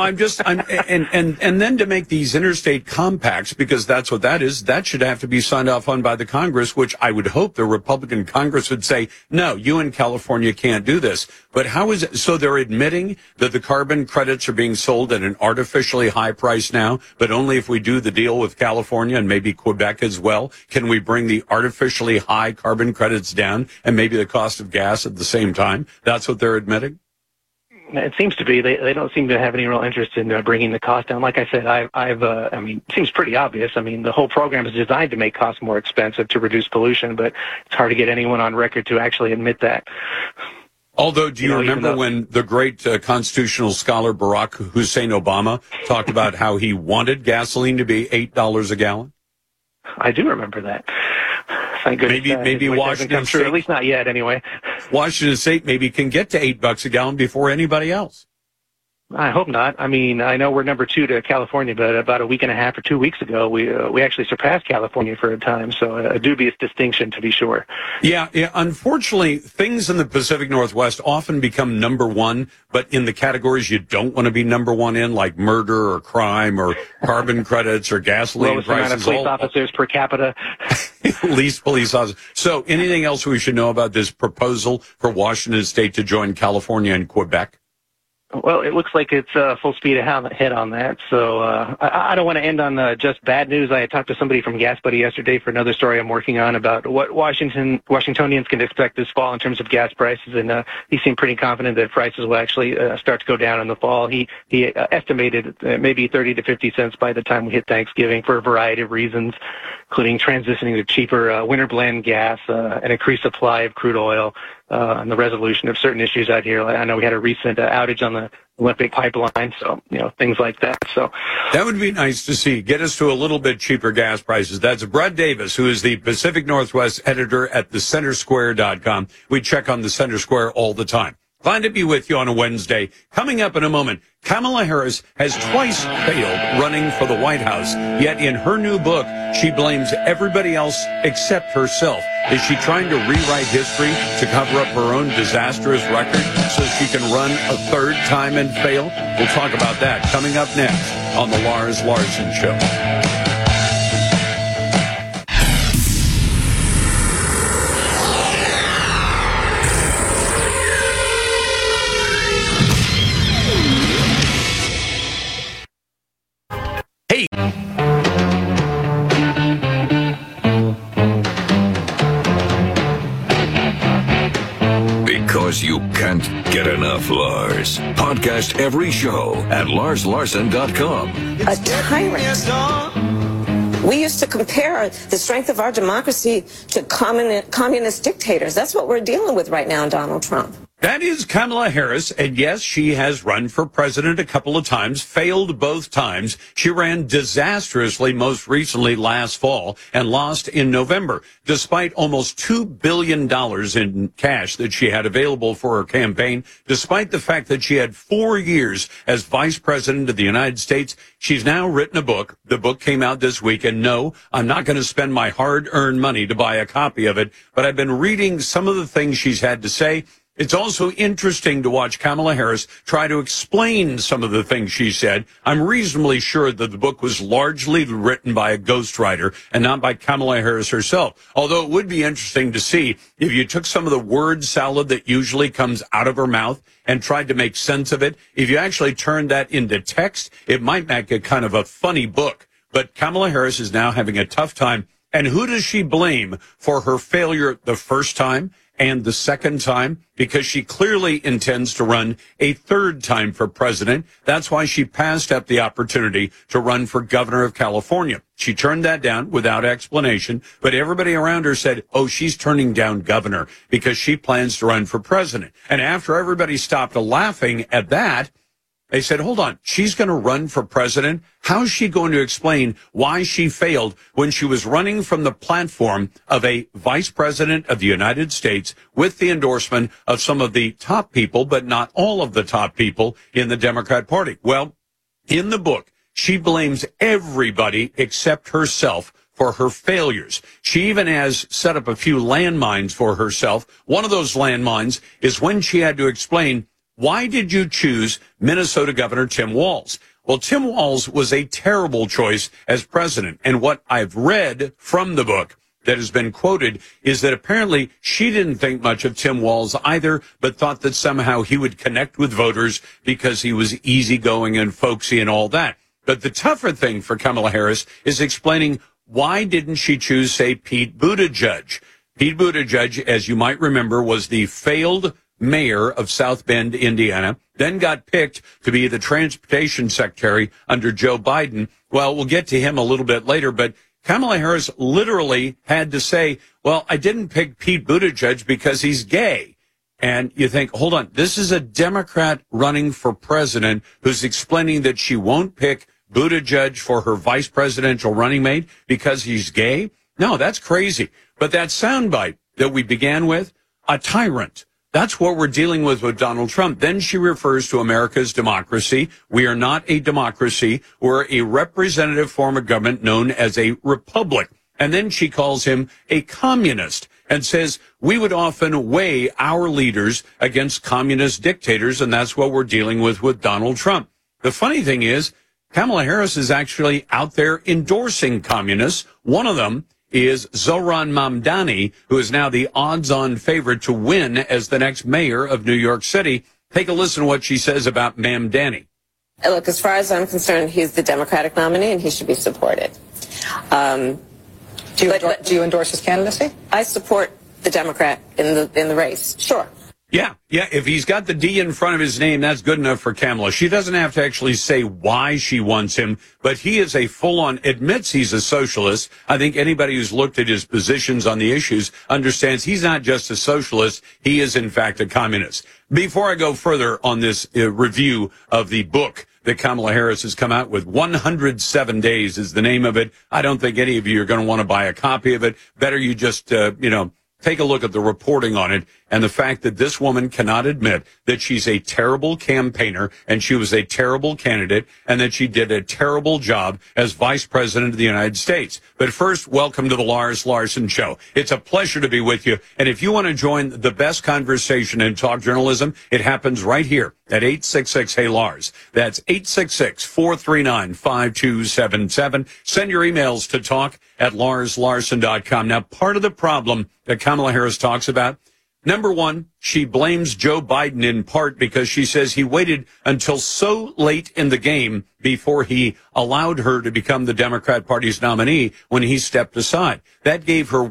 and then to make these interstate compacts, because that's what that is, that should have to be signed off on by the Congress, which I would hope the Republican Congress would say, no, you in California can't do this. But how is it? So they're admitting that the carbon credits are being sold at an artificially high price now, but only if we do the deal with California and maybe Quebec as well, can we bring the artificially high carbon credits down and maybe the cost of gas at the same time? That's what they're admitting? It seems to be. They don't seem to have any real interest in bringing the cost down. Like I said, I mean, it seems pretty obvious. I mean, the whole program is designed to make costs more expensive to reduce pollution, but it's hard to get anyone on record to actually admit that. Although, do you remember when the great constitutional scholar Barack Hussein Obama talked about how he wanted gasoline to be $8 a gallon? I do remember that. Thank goodness. Maybe Washington State, at least not yet, anyway. Washington State maybe can get to $8 a gallon before anybody else. I hope not. I mean, I know we're number 2 to California, but about a week and a half or 2 weeks ago, we actually surpassed California for a time. So a dubious distinction, to be sure. Yeah. Unfortunately, things in the Pacific Northwest often become number 1, but in the categories you don't want to be number 1 in, like murder or crime or carbon credits or gasoline lowest prices. Amount of police officers per capita. Least police officers. So anything else we should know about this proposal for Washington State to join California and Quebec? Well, it looks like it's full speed ahead on that. So I don't want to end on just bad news. I had talked to somebody from Gas Buddy yesterday for another story I'm working on about what Washingtonians can expect this fall in terms of gas prices, and he seemed pretty confident that prices will actually start to go down in the fall. He estimated maybe 30 to 50 cents by the time we hit Thanksgiving for a variety of reasons, including transitioning to cheaper winter blend gas, an increased supply of crude oil, and the resolution of certain issues out here. I know we had a recent outage on the Olympic pipeline, so, things like that. So that would be nice to see. Get us to a little bit cheaper gas prices. That's Brett Davis, who is the Pacific Northwest editor at thecentersquare.com. We check on the Center Square all the time. Glad to be with you on a Wednesday. Coming up in a moment, Kamala Harris has twice failed running for the White House, yet in her new book, she blames everybody else except herself. Is she trying to rewrite history to cover up her own disastrous record so she can run a third time and fail? We'll talk about that coming up next on the Lars Larson Show. because you can't get enough Lars. Podcast every show at LarsLarson.com. A tyrant. We used to compare the strength of our democracy to communist dictators. That's what we're dealing with right now, Donald Trump. That is Kamala Harris, and yes, she has run for president a couple of times, failed both times. She ran disastrously most recently last fall and lost in November, despite almost $2 billion in cash that she had available for her campaign, despite the fact that she had 4 years as vice president of the United States. She's now written a book. The book came out this week, and no, I'm not going to spend my hard-earned money to buy a copy of it, but I've been reading some of the things she's had to say. It's also interesting to watch Kamala Harris try to explain some of the things she said. I'm reasonably sure that the book was largely written by a ghostwriter and not by Kamala Harris herself. Although it would be interesting to see if you took some of the word salad that usually comes out of her mouth and tried to make sense of it. If you actually turned that into text, it might make a kind of a funny book. But Kamala Harris is now having a tough time. And who does she blame for her failure the first time and the second time? Because she clearly intends to run a third time for president. That's why she passed up the opportunity to run for governor of California. She turned that down without explanation, but everybody around her said, oh, she's turning down governor because she plans to run for president. And after everybody stopped laughing at that, they said, hold on, she's going to run for president? How's she going to explain why she failed when she was running from the platform of a vice president of the United States with the endorsement of some of the top people, but not all of the top people in the Democrat Party? Well, in the book, she blames everybody except herself for her failures. She even has set up a few landmines for herself. One of those landmines is when she had to explain, why did you choose Minnesota Governor Tim Walz? Well, Tim Walz was a terrible choice as president. And what I've read from the book that has been quoted is that apparently she didn't think much of Tim Walz either, but thought that somehow he would connect with voters because he was easygoing and folksy and all that. But the tougher thing for Kamala Harris is explaining why didn't she choose, say, Pete Buttigieg? Pete Buttigieg, as you might remember, was the failed mayor of South Bend, Indiana, then got picked to be the transportation secretary under Joe Biden. Well, we'll get to him a little bit later, but Kamala Harris literally had to say, well, I didn't pick Pete Buttigieg because he's gay. And you think, hold on, this is a Democrat running for president who's explaining that she won't pick Buttigieg for her vice presidential running mate because he's gay? No, that's crazy. But that soundbite that we began with, a tyrant. That's what we're dealing with Donald Trump. Then she refers to America's democracy. We are not a democracy. We're a representative form of government known as a republic. And then she calls him a communist and says we would often weigh our leaders against communist dictators, and that's what we're dealing with Donald Trump. The funny thing is, Kamala Harris is actually out there endorsing communists. One of them is Zohran Mamdani, who is now the odds-on favorite to win as the next mayor of New York City. Take a listen to what she says about Mamdani. Look, as far as I'm concerned, he's the Democratic nominee and he should be supported. Do you endorse his candidacy? I support the Democrat in the race. Sure. Yeah. If he's got the D in front of his name, that's good enough for Kamala. She doesn't have to actually say why she wants him, but he is a full-on, admits he's a socialist. I think anybody who's looked at his positions on the issues understands he's not just a socialist. He is, in fact, a communist. Before I go further on this review of the book that Kamala Harris has come out with, 107 Days is the name of it. I don't think any of you are going to want to buy a copy of it. Better you just, take a look at the reporting on it and the fact that this woman cannot admit that she's a terrible campaigner and she was a terrible candidate and that she did a terrible job as vice president of the United States. But first, welcome to the Lars Larson Show. It's a pleasure to be with you. And if you want to join the best conversation in talk journalism, it happens right here at 866-HEY-LARS. That's 866-439-5277. Send your emails to talk@LarsLarson.com. Now, part of the problem that Kamala Harris talks about, Number one, she blames Joe Biden in part because she says he waited until so late in the game before he allowed her to become the Democrat Party's nominee when he stepped aside. That gave her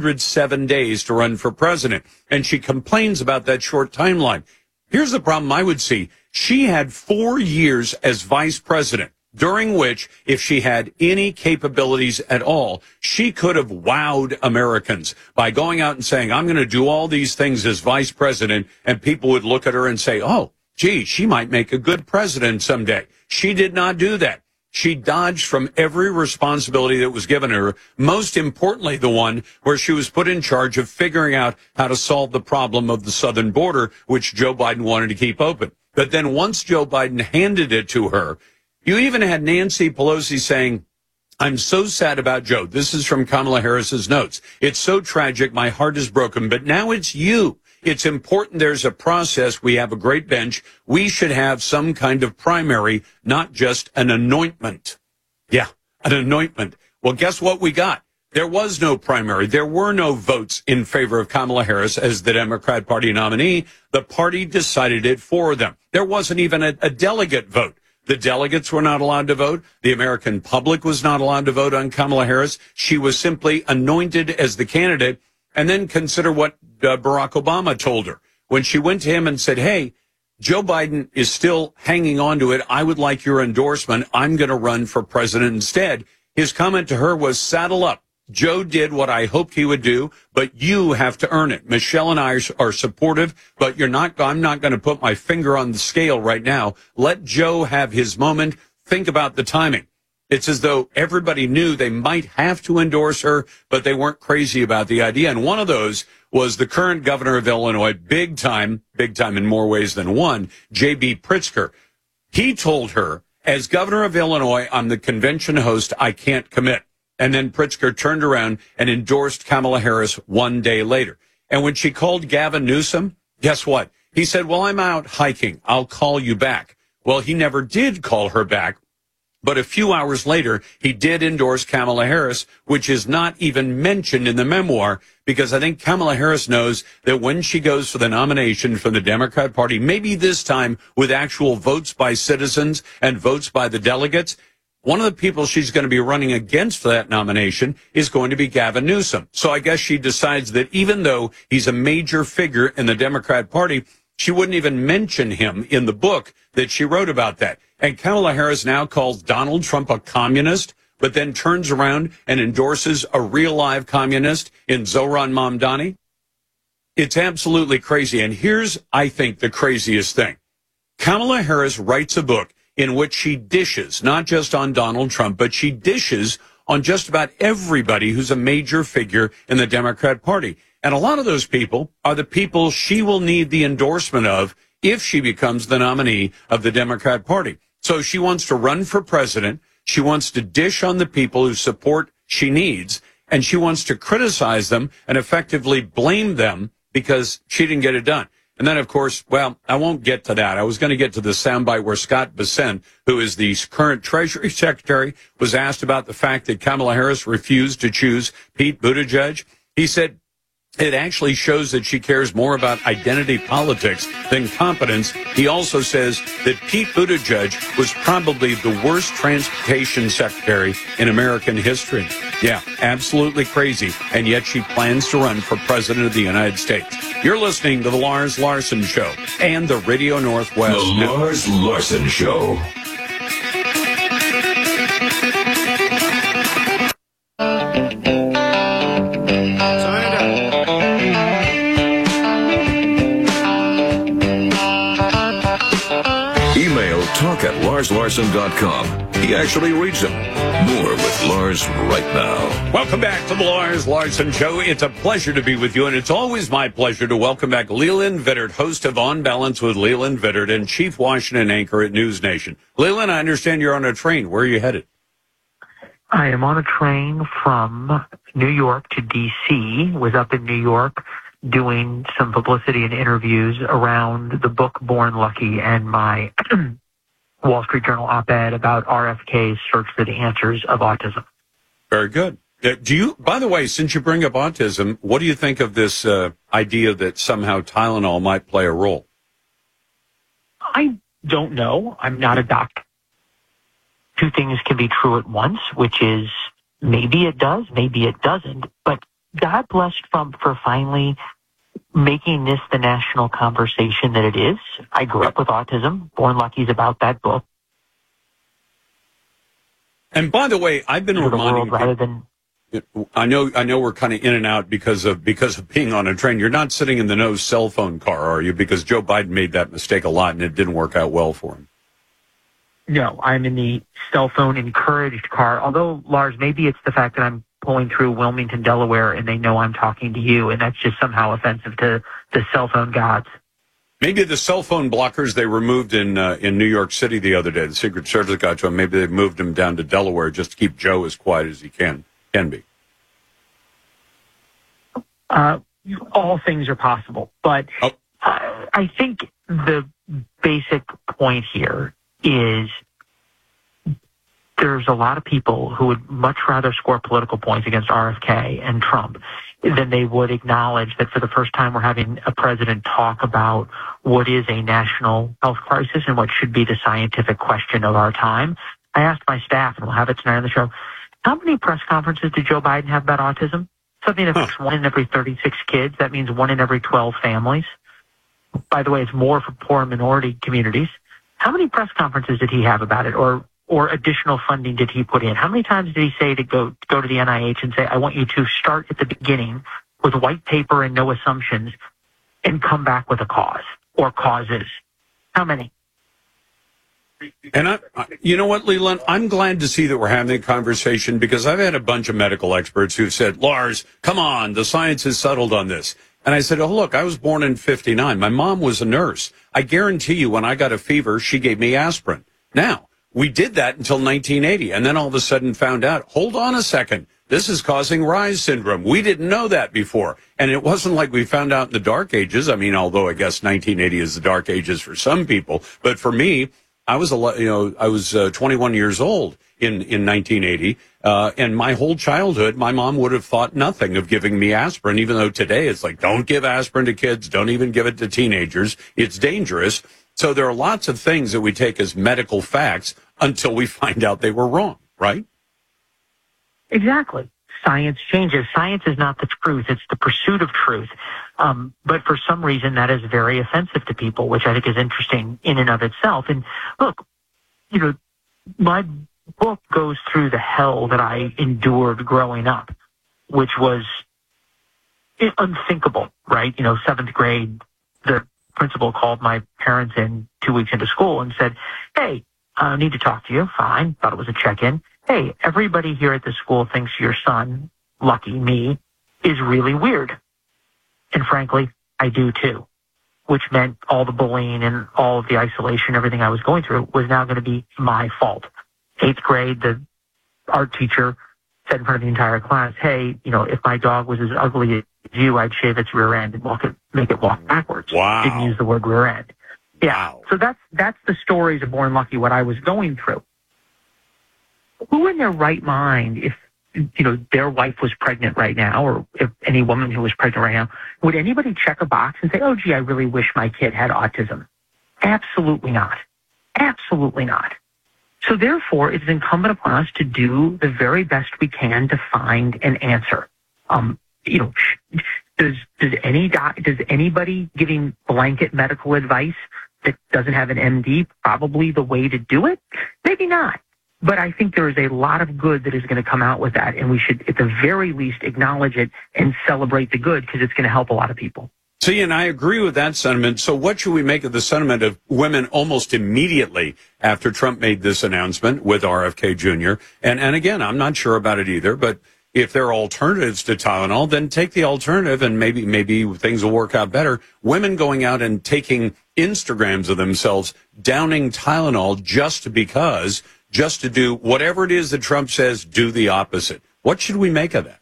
107 days to run for president, and she complains about that short timeline. Here's the problem I would see. She had 4 years as vice president, during which, if she had any capabilities at all, she could have wowed Americans by going out and saying, I'm going to do all these things as vice president, and people would look at her and say, oh, gee, she might make a good president someday. She did not do that. She dodged from every responsibility that was given her, most importantly, the one where she was put in charge of figuring out how to solve the problem of the southern border, which Joe Biden wanted to keep open. But then once Joe Biden handed it to her, you even had Nancy Pelosi saying, I'm so sad about Joe. This is from Kamala Harris's notes. It's so tragic. My heart is broken. But now it's you. It's important there's a process. We have a great bench. We should have some kind of primary, not just an anointment. Yeah, an anointment. Well, guess what we got? There was no primary. There were no votes in favor of Kamala Harris as the Democrat Party nominee. The party decided it for them. There wasn't even a delegate vote. The delegates were not allowed to vote. The American public was not allowed to vote on Kamala Harris. She was simply anointed as the candidate. And then consider what Barack Obama told her when she went to him and said, hey, Joe Biden is still hanging on to it. I would like your endorsement. I'm going to run for president instead. His comment to her was, saddle up. Joe did what I hoped he would do, but you have to earn it. Michelle and I are supportive, but I'm not going to put my finger on the scale right now. Let Joe have his moment. Think about the timing. It's as though everybody knew they might have to endorse her, but they weren't crazy about the idea. And one of those was the current governor of Illinois, big time in more ways than one, J.B. Pritzker. He told her, as governor of Illinois, I'm the convention host, I can't commit. And then Pritzker turned around and endorsed Kamala Harris 1 day later. And when she called Gavin Newsom, guess what? He said, well, I'm out hiking. I'll call you back. Well, he never did call her back. But a few hours later, he did endorse Kamala Harris, which is not even mentioned in the memoir, because I think Kamala Harris knows that when she goes for the nomination for the Democrat Party, maybe this time with actual votes by citizens and votes by the delegates, one of the people she's going to be running against for that nomination is going to be Gavin Newsom. So I guess she decides that even though he's a major figure in the Democrat Party, she wouldn't even mention him in the book that she wrote about that. And Kamala Harris now calls Donald Trump a communist, but then turns around and endorses a real live communist in Zohran Mamdani. It's absolutely crazy. And here's, I think, the craziest thing. Kamala Harris writes a book in which she dishes, not just on Donald Trump, but she dishes on just about everybody who's a major figure in the Democrat Party. And a lot of those people are the people she will need the endorsement of if she becomes the nominee of the Democrat Party. So she wants to run for president. She wants to dish on the people whose support she needs, and she wants to criticize them and effectively blame them because she didn't get it done. And then, of course, well, I won't get to that. I was going to get to the soundbite where Scott Bessent, who is the current Treasury Secretary, was asked about the fact that Kamala Harris refused to choose Pete Buttigieg. He said it actually shows that she cares more about identity politics than competence. He also says that Pete Buttigieg was probably the worst transportation secretary in American history. Yeah, absolutely crazy. And yet she plans to run for president of the United States. You're listening to The Lars Larson Show and the Radio Northwest. The Lars Larson Show. talk@LarsLarson.com. He actually reads them. More with Lars right now. Welcome back to the Lars Larson Show. It's a pleasure to be with you, and it's always my pleasure to welcome back Leland Vittert, host of On Balance with Leland Vittert and chief Washington anchor at News Nation. Leland, I understand you're on a train. Where are you headed? I am on a train from New York to D.C., was up in New York doing some publicity and interviews around the book Born Lucky and my Wall Street Journal op-ed about RFK's search for the answers of autism. Very good. Do you, by the way, since you bring up autism, what do you think of this idea that somehow Tylenol might play a role? I don't know. I'm not a doctor. Two things can be true at once, which is maybe it does, maybe it doesn't. But God bless Trump for finally making this the national conversation that it is. I grew up with autism. Born Lucky is about that book. And by the way, I've been reminding people, I know we're kind of in and out because of being on a train. You're not sitting in the no cell phone car, are you? Because Joe Biden made that mistake a lot and it didn't work out well for him. No, I'm in the cell phone encouraged car. Although, Lars, maybe it's the fact that I'm pulling through Wilmington, Delaware, and they know I'm talking to you, and that's just somehow offensive to the cell phone gods. Maybe the cell phone blockers they removed in New York City the other day, the Secret Service got to them. Maybe they moved them down to Delaware just to keep Joe as quiet as he can be. All things are possible, but I think the basic point here is there's a lot of people who would much rather score political points against RFK and Trump than they would acknowledge that for the first time we're having a president talk about what is a national health crisis and what should be the scientific question of our time. I asked my staff, and we'll have it tonight on the show, how many press conferences did Joe Biden have about autism? Something that affects 1 in every 36 kids. That means 1 in every 12 families. By the way, it's more for poor and minority communities. How many press conferences did he have about it, or additional funding did he put in? How many times did he say to go to the NIH and say, I want you to start at the beginning with white paper and no assumptions and come back with a cause or causes? How many? And you know what, Leland? I'm glad to see that we're having a conversation because I've had a bunch of medical experts who've said, Lars, come on, the science is settled on this. And I said, oh, look, I was born in 59. My mom was a nurse. I guarantee you when I got a fever, she gave me aspirin. Now, we did that until 1980, and then all of a sudden found out, hold on a second, this is causing Reye's syndrome. We didn't know that before. And it wasn't like we found out in the dark ages. I mean, although I guess 1980 is the dark ages for some people. But for me, I was 21 years old in 1980, and my whole childhood, my mom would have thought nothing of giving me aspirin, even though today it's like, don't give aspirin to kids, don't even give it to teenagers. It's dangerous. So there are lots of things that we take as medical facts until we find out they were wrong, right? Exactly. Science changes. Science is not the truth. It's the pursuit of truth. But for some reason, that is very offensive to people, which I think is interesting in and of itself. And look, my book goes through the hell that I endured growing up, which was unthinkable, right? 7th grade, the principal called my parents in 2 weeks into school and said, hey, I need to talk to you. Fine. Thought it was a check-in. Hey, everybody here at the school thinks your son, Lucky, me, is really weird. And frankly, I do too, which meant all the bullying and all of the isolation, everything I was going through was now going to be my fault. 8th grade, the art teacher said in front of the entire class, hey, if my dog was as ugly as you, I'd shave its rear end and make it walk backwards. Wow. Didn't use the word rear end. Yeah. Wow. So that's the stories of Born Lucky, what I was going through. Who in their right mind, if their wife was pregnant right now, or if any woman who was pregnant right now, would anybody check a box and say, oh, gee, I really wish my kid had autism? Absolutely not. Absolutely not. So therefore, it is incumbent upon us to do the very best we can to find an answer. Does anybody giving blanket medical advice that doesn't have an MD probably the way to do it? Maybe not. But I think there is a lot of good that is going to come out with that, and we should, at the very least, acknowledge it and celebrate the good because it's going to help a lot of people. See, and I agree with that sentiment. So what should we make of the sentiment of women almost immediately after Trump made this announcement with RFK Jr.? And again, I'm not sure about it either, but if there are alternatives to Tylenol, then take the alternative and maybe things will work out better. Women going out and taking Instagrams of themselves downing Tylenol just to do whatever it is that Trump says, do the opposite. What should we make of that?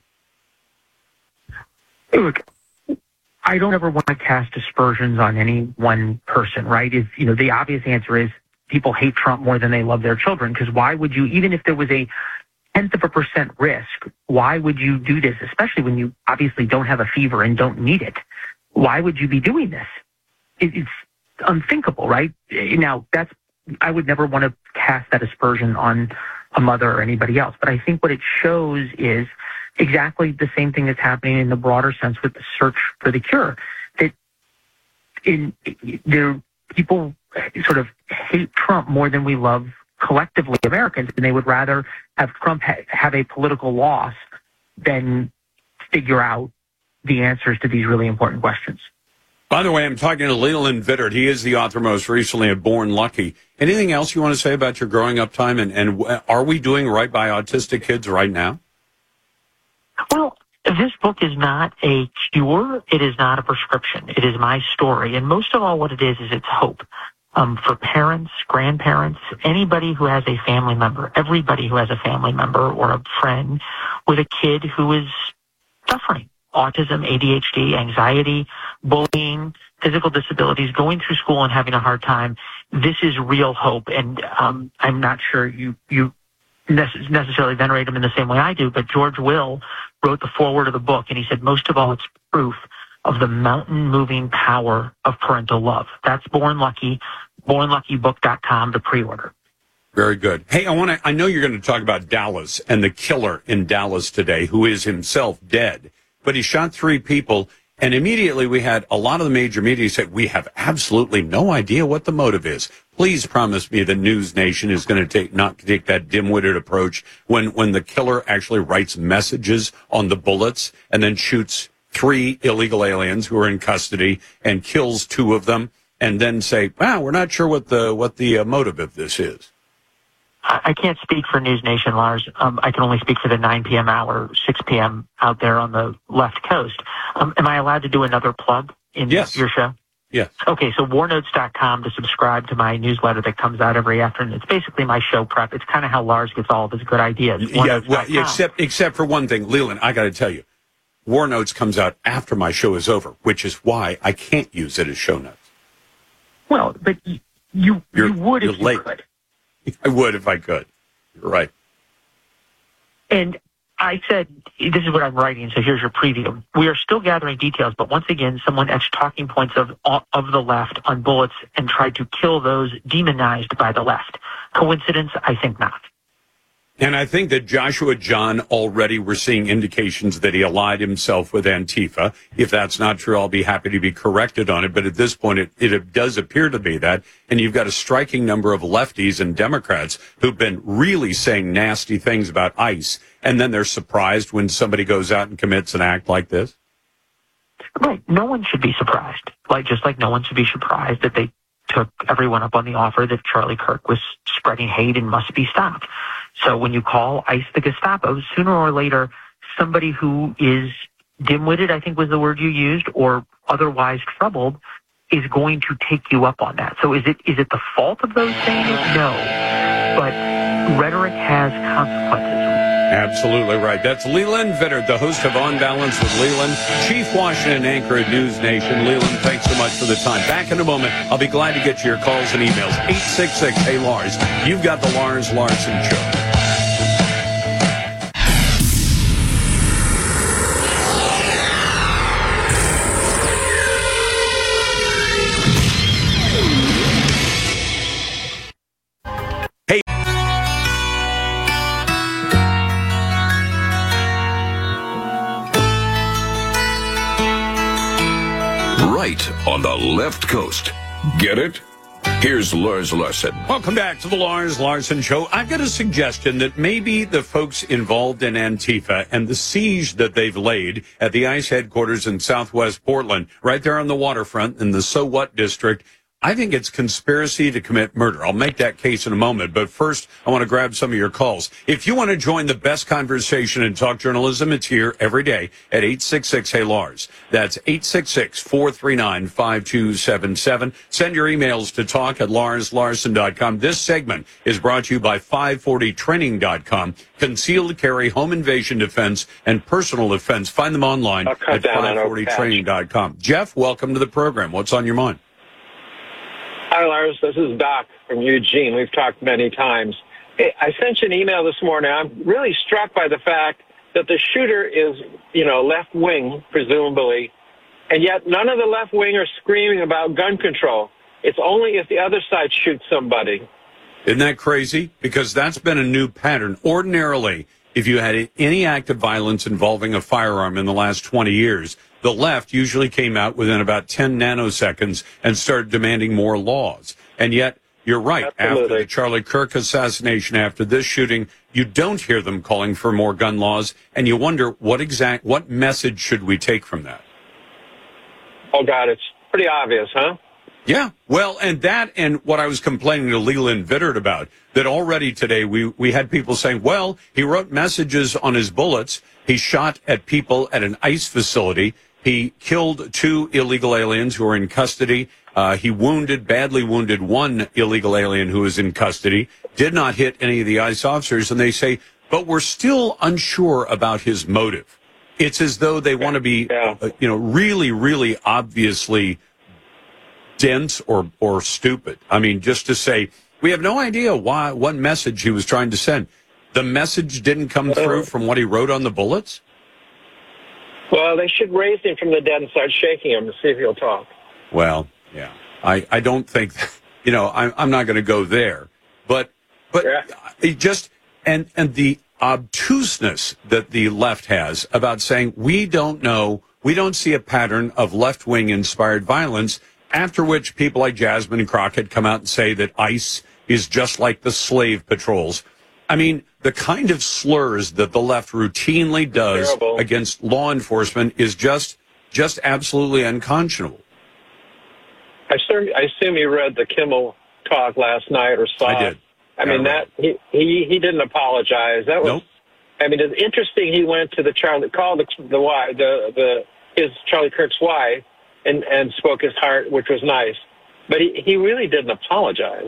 Look, I don't ever want to cast aspersions on any one person, right? The obvious answer is people hate Trump more than they love their children, because why would you, even if there was a 0.1% risk, why would you do this, especially when you obviously don't have a fever and don't need it? Why would you be doing this? It's unthinkable, right? Now, I would never want to cast that aspersion on a mother or anybody else, but I think what it shows is exactly the same thing that's happening in the broader sense with the search for the cure. That people sort of hate Trump more than we love collectively Americans, and they would rather have Trump have a political loss than figure out the answers to these really important questions. By the way, I'm talking to Leland Vittert. He is the author most recently of Born Lucky. Anything else you want to say about your growing up time, and are we doing right by autistic kids right now? Well, this book is not a cure. It is not a prescription. It is my story. And most of all, what it is it's hope. For parents, grandparents, anybody who has a family member, everybody who has a family member or a friend with a kid who is suffering. Autism, ADHD, anxiety, bullying, physical disabilities, going through school and having a hard time. This is real hope. And I'm not sure you necessarily venerate him in the same way I do, but George Will wrote the foreword of the book, and he said, most of all, it's proof of the mountain-moving power of parental love. That's Born Lucky, bornluckybook.com, the pre-order. Very good. Hey, I know you're going to talk about Dallas and the killer in Dallas today, who is himself dead. But he shot 3 people, and immediately we had a lot of the major media say, we have absolutely no idea what the motive is. Please promise me that News Nation is going to not take that dim-witted approach when the killer actually writes messages on the bullets and then shoots 3 illegal aliens who are in custody and kills 2 of them, and then say, wow, we're not sure what the motive of this is. I can't speak for News Nation, Lars. I can only speak for the 9 p.m. hour, 6 p.m. out there on the left coast. Am I allowed to do another plug in your show? Yes. Okay, so warnotes.com to subscribe to my newsletter that comes out every afternoon. It's basically my show prep. It's kind of how Lars gets all of his good ideas. Yeah, well, except for one thing. Leland, I got to tell you, War Notes comes out after my show is over, which is why I can't use it as show notes. Well, but you would if you could. I would if I could. You're right. And I said, this is what I'm writing, so here's your preview. We are still gathering details, but once again, someone etched talking points of the left on bullets and tried to kill those demonized by the left. Coincidence? I think not. And I think that Joshua John already we're seeing indications that he allied himself with Antifa. If that's not true, I'll be happy to be corrected on it. But at this point, it does appear to be that. And you've got a striking number of lefties and Democrats who've been really saying nasty things about ICE. And then they're surprised when somebody goes out and commits an act like this. Right. No one should be surprised. Just like no one should be surprised that they took everyone up on the offer that Charlie Kirk was spreading hate and must be stopped. So when you call ICE the Gestapo, sooner or later, somebody who is dim-witted, I think was the word you used, or otherwise troubled, is going to take you up on that. So is it the fault of those saying it? No. But rhetoric has consequences. Absolutely right. That's Leland Vittert, the host of On Balance with Leland, Chief Washington anchor at News Nation. Leland, thanks so much for the time. Back in a moment. I'll be glad to get to your calls and emails. 866-HEY-LARS. You've got the Lars Larson Show. Right on the left coast. Get it? Here's Lars Larson. Welcome back to the Lars Larson Show. I've got a suggestion that maybe the folks involved in Antifa and the siege that they've laid at the ICE headquarters in Southwest Portland, right there on the waterfront in the So What district, I think it's conspiracy to commit murder. I'll make that case in a moment, but first, I want to grab some of your calls. If you want to join the best conversation in talk journalism, it's here every day at 866-HEY-LARS. That's 866-439-5277. Send your emails to talk@larslarson.com. This segment is brought to you by 540training.com. Concealed carry, home invasion defense, and personal defense. Find them online at 540training.com. Jeff, welcome to the program. What's on your mind? Hi, Lars. This is Doc from Eugene. We've talked many times. I sent you an email this morning. I'm really struck by the fact that the shooter is, left wing, presumably, and yet none of the left wing are screaming about gun control. It's only if the other side shoots somebody. Isn't that crazy? Because that's been a new pattern. Ordinarily, if you had any act of violence involving a firearm in the last 20 years, the left usually came out within about 10 nanoseconds and started demanding more laws. And yet, you're right. Absolutely. After the Charlie Kirk assassination, after this shooting, you don't hear them calling for more gun laws, and you wonder what message should we take from that? Oh, God, it's pretty obvious, huh? Yeah, well, and what I was complaining to Leland Vittert about, that already today we had people saying, well, he wrote messages on his bullets, he shot at people at an ICE facility, he killed 2 illegal aliens who are in custody, he badly wounded 1 illegal alien who is in custody, did not hit any of the ICE officers, and they say, but we're still unsure about his motive. It's as though they want to be, really, really obviously dense or stupid. I mean, just to say, we have no idea what message he was trying to send. The message didn't come through from what he wrote on the bullets? Well, they should raise him from the dead and start shaking him to see if he'll talk. Well, yeah. I don't think, I'm not going to go there. But it just, and the obtuseness that the left has about saying, we don't know, we don't see a pattern of left-wing inspired violence, after which people like Jasmine Crockett come out and say that ICE is just like the slave patrols. I mean, the kind of slurs that the left routinely does against law enforcement is just absolutely unconscionable. I assume you read the Kimmel talk last night or saw it. I did. I mean, he didn't apologize. That was, nope. I mean, it's interesting. He went to his Charlie Kirk's wife and spoke his heart, which was nice. But he really didn't apologize.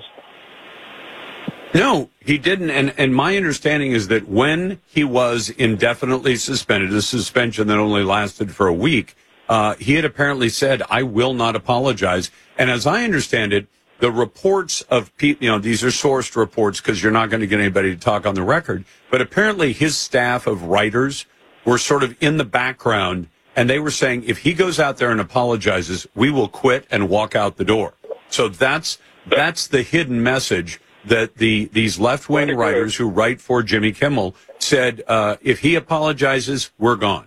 No, he didn't. And my understanding is that when he was indefinitely suspended, a suspension that only lasted for a week, he had apparently said, I will not apologize. And as I understand it, the reports of people, these are sourced reports because you're not going to get anybody to talk on the record. But apparently his staff of writers were sort of in the background, and they were saying, if he goes out there and apologizes, we will quit and walk out the door. So that's the hidden message that these left-wing writers who write for Jimmy Kimmel said, if he apologizes, we're gone.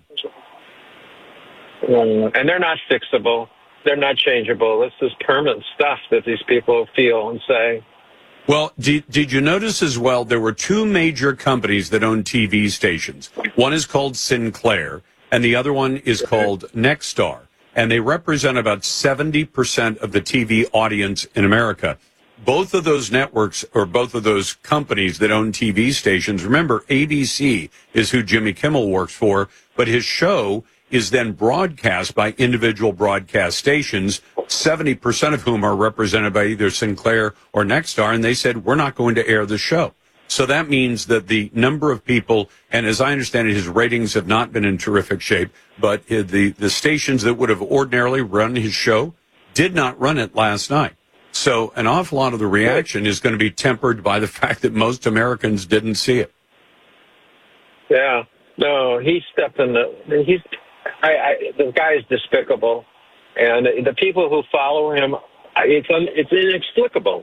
And they're not fixable. They're not changeable. This is permanent stuff that these people feel and say. Well, did you notice as well, there were 2 major companies that own TV stations. One is called Sinclair, and the other one is called Nexstar. And they represent about 70% of the TV audience in America. Both of those networks, or both of those companies that own TV stations, remember, ABC is who Jimmy Kimmel works for, but his show is then broadcast by individual broadcast stations, 70% of whom are represented by either Sinclair or Nexstar, and they said, we're not going to air the show. So that means that the number of people, and as I understand it, his ratings have not been in terrific shape, but the stations that would have ordinarily run his show did not run it last night. So an awful lot of the reaction is going to be tempered by the fact that most Americans didn't see it. Yeah. No, he stepped in the guy is despicable. And the people who follow him, it's inexplicable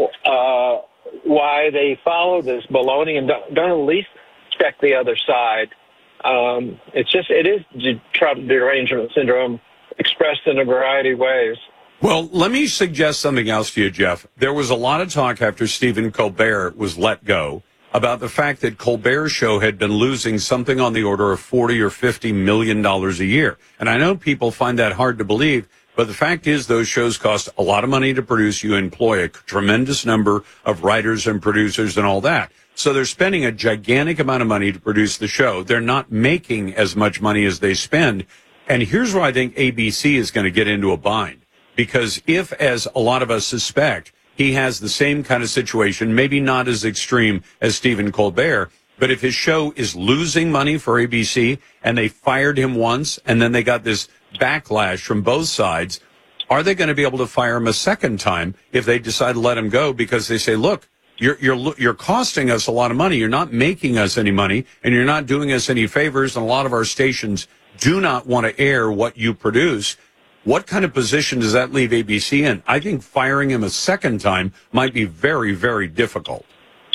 why they follow this baloney and don't at least check the other side. It is Trump derangement syndrome expressed in a variety of ways. Well, let me suggest something else to you, Jeff. There was a lot of talk after Stephen Colbert was let go about the fact that Colbert's show had been losing something on the order of $40 or $50 million a year. And I know people find that hard to believe, but the fact is those shows cost a lot of money to produce. You employ a tremendous number of writers and producers and all that. So they're spending a gigantic amount of money to produce the show. They're not making as much money as they spend. And here's where I think ABC is going to get into a bind. Because if, as a lot of us suspect, he has the same kind of situation, maybe not as extreme as Stephen Colbert, but if his show is losing money for ABC and they fired him once and then they got this backlash from both sides, are they going to be able to fire him a second time if they decide to let him go? Because they say, look, you're costing us a lot of money. You're not making us any money, and you're not doing us any favors. And a lot of our stations do not want to air what you produce. What kind of position does that leave ABC in? I think firing him a second time might be very, very difficult.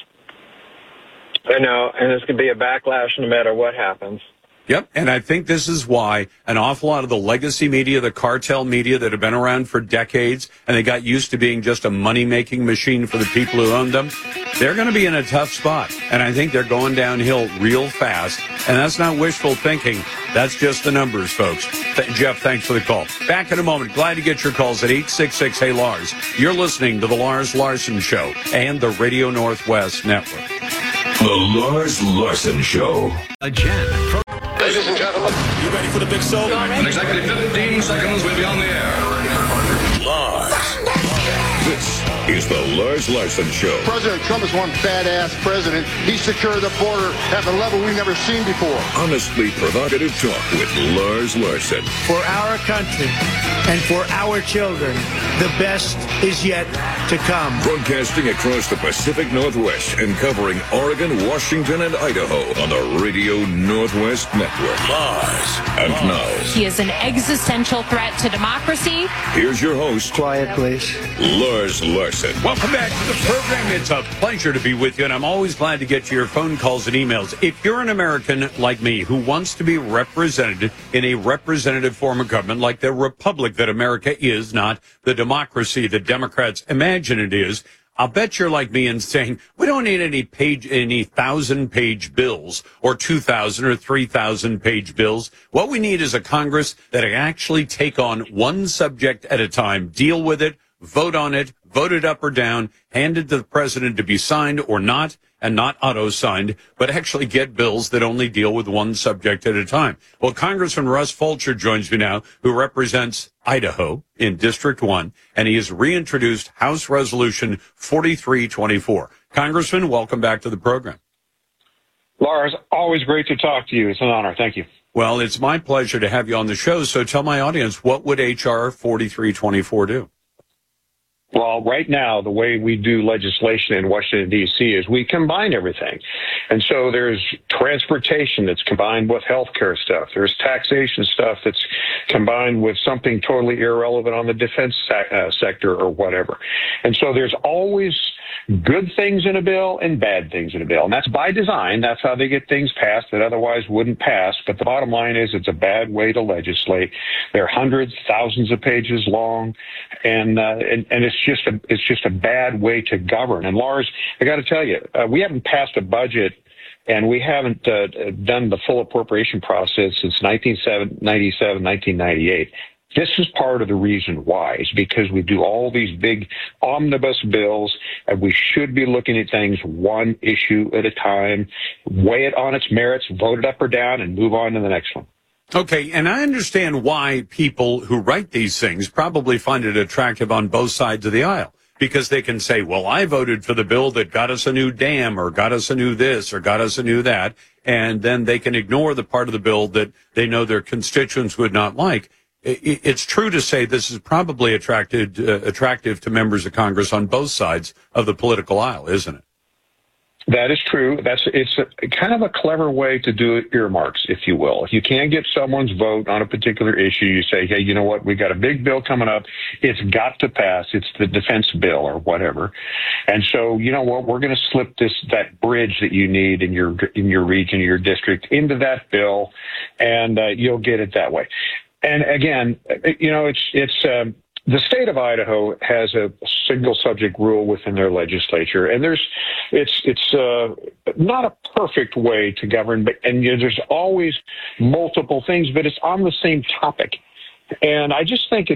I know, and there's going to be a backlash no matter what happens. Yep, and I think this is why an awful lot of the legacy media, the cartel media that have been around for decades, and they got used to being just a money-making machine for the people who owned them, they're going to be in a tough spot. And I think they're going downhill real fast. And that's not wishful thinking. That's just the numbers, folks. Jeff, thanks for the call. Back in a moment. Glad to get your calls at 866-HEY-LARS. You're listening to The Lars Larson Show and the Radio Northwest Network. The Lars Larson Show. Again. Ladies and gentlemen, You ready for the big show? in exactly 15 seconds, we'll be on the air. Lars. This is the Lars Larson Show. President Trump is one badass president. He secured the border at the level we've never seen before. Honestly provocative talk with Lars Larson. For our country and for our children, the best is yet to come. Broadcasting across the Pacific Northwest and covering Oregon, Washington, and Idaho on the Radio Northwest Network. Lars. And now, He is an existential threat to democracy. here's your host, Quiet, please. Lars Larson. Welcome back to the program. It's a pleasure to be with you, and I'm always glad to get to your phone calls and emails. If you're an American like me who wants to be represented in a representative form of government like the republic that America is, not the democracy that Democrats imagine it is, I'll bet you're like me in saying we don't need any 1,000-page bills or 2,000 or 3,000-page bills. What we need is a Congress that actually take on one subject at a time, deal with it, vote on it, vote it up or down, hand it to the president to be signed or not, and not auto-signed, but actually get bills that only deal with one subject at a time. Well, Congressman Russ Fulcher joins me now, who represents Idaho in District 1, and he has reintroduced House Resolution 4324. Congressman, welcome back to the program. Lars, always great to talk to you. It's an honor. Thank you. Well, it's my pleasure to have you on the show, so tell my audience, what would H.R. 4324 do? Well, right now, the way we do legislation in Washington, D.C. is we combine everything. And so there's transportation that's combined with healthcare stuff. There's taxation stuff that's combined with something totally irrelevant on the defense sector or whatever. And so there's always good things in a bill and bad things in a bill. And that's by design. That's how they get things passed that otherwise wouldn't pass. But the bottom line is it's a bad way to legislate. They're hundreds, thousands of pages long, and it's just a bad way to govern. And Lars, I got to tell you, we haven't passed a budget and we haven't done the full appropriation process since 1997, 1998. This is part of the reason why, is because we do all these big omnibus bills, and we should be looking at things one issue at a time, weigh it on its merits, vote it up or down, and move on to the next one. Okay, and I understand why people who write these things probably find it attractive on both sides of the aisle, because they can say, well, I voted for the bill that got us a new dam or got us a new this or got us a new that, and then they can ignore the part of the bill that they know their constituents would not like. It's true to say this is probably attractive to members of Congress on both sides of the political aisle, isn't it? That is true. It's kind of a clever way to do earmarks, if you will. If you can't get someone's vote on a particular issue, you say, hey, you know what? We got a big bill coming up. It's got to pass. It's the defense bill or whatever. And so, you know what? We're going to slip that bridge that you need in your region, your district, into that bill, and you'll get it that way. And again, you know, it's the state of Idaho has a single subject rule within their legislature, and it's not a perfect way to govern, and you know, there's always multiple things, but it's on the same topic. And I just think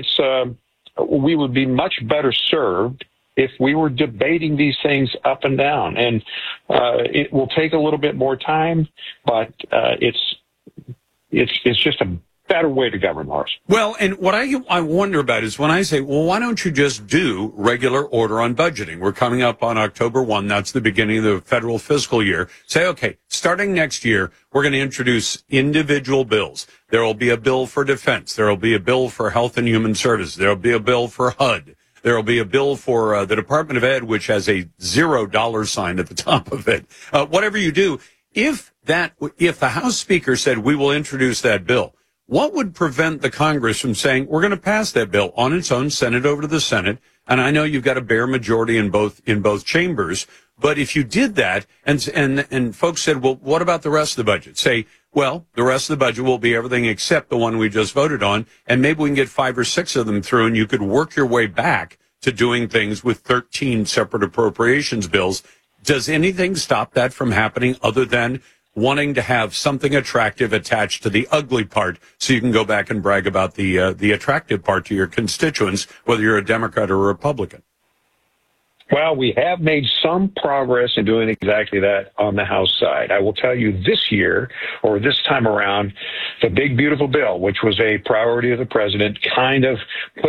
we would be much better served if we were debating these things up and down. And it will take a little bit more time, but it's just a better way to govern, Lars. Well, and what I wonder about is when I say, well, why don't you just do regular order on budgeting? We're coming up on October 1. That's the beginning of the federal fiscal year. Say, okay, starting next year, we're going to introduce individual bills. There will be a bill for defense. There will be a bill for health and human services. There will be a bill for HUD. There will be a bill for the Department of Ed, which has a $0 sign at the top of it. Whatever you do, if the House Speaker said we will introduce that bill, what would prevent the Congress from saying we're going to pass that bill on its own, send it over to the Senate? And I know you've got a bare majority in both chambers, but if you did that and folks said, well, what about the rest of the budget? Say, well, the rest of the budget will be everything except the one we just voted on, and maybe we can get 5 or 6 of them through, and you could work your way back to doing things with 13 separate appropriations bills. Does anything stop that from happening other than wanting to have something attractive attached to the ugly part so you can go back and brag about the attractive part to your constituents, whether you're a Democrat or a Republican? Well, we have made some progress in doing exactly that on the House side. I will tell you this year, or this time around, the big, beautiful bill, which was a priority of the president, kind of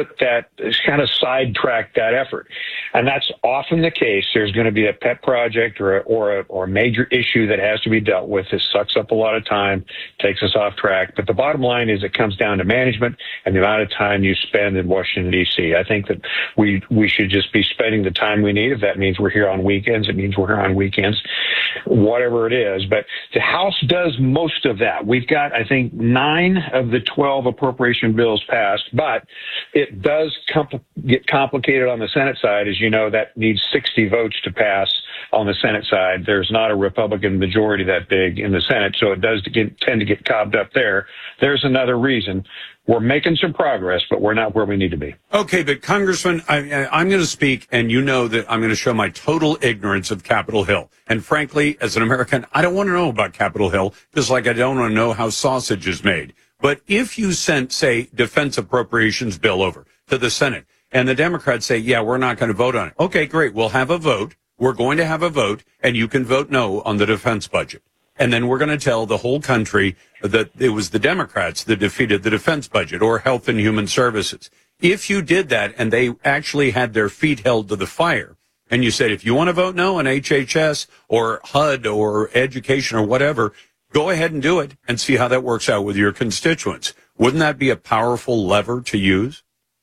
sidetracked that effort. And that's often the case. There's going to be a pet project or a major issue that has to be dealt with. This sucks up a lot of time, takes us off track. But the bottom line is it comes down to management and the amount of time you spend in Washington, D.C. I think that we should just be spending the time we need. If that means we're here on weekends, it means we're here on weekends, whatever it is. But the House does most of that. We've got, I think, 9 of the 12 appropriation bills passed, but it does get complicated on the Senate side. As you know, that needs 60 votes to pass on the Senate side. There's not a Republican majority that big in the Senate, so it does tend to get cobbed up there. There's another reason. We're making some progress, but we're not where we need to be. Okay, but Congressman, I'm going to speak, and you know that I'm going to show my total ignorance of Capitol Hill. And frankly, as an American, I don't want to know about Capitol Hill, just like I don't want to know how sausage is made. But if you sent, say, defense appropriations bill over to the Senate, and the Democrats say, yeah, we're not going to vote on it. Okay, great. We'll have a vote. We're going to have a vote, and you can vote no on the defense budget. And then we're going to tell the whole country that it was the Democrats that defeated the defense budget or Health and Human Services. If you did that and they actually had their feet held to the fire and you said, if you want to vote no on HHS or HUD or education or whatever, go ahead and do it and see how that works out with your constituents. Wouldn't that be a powerful lever to use?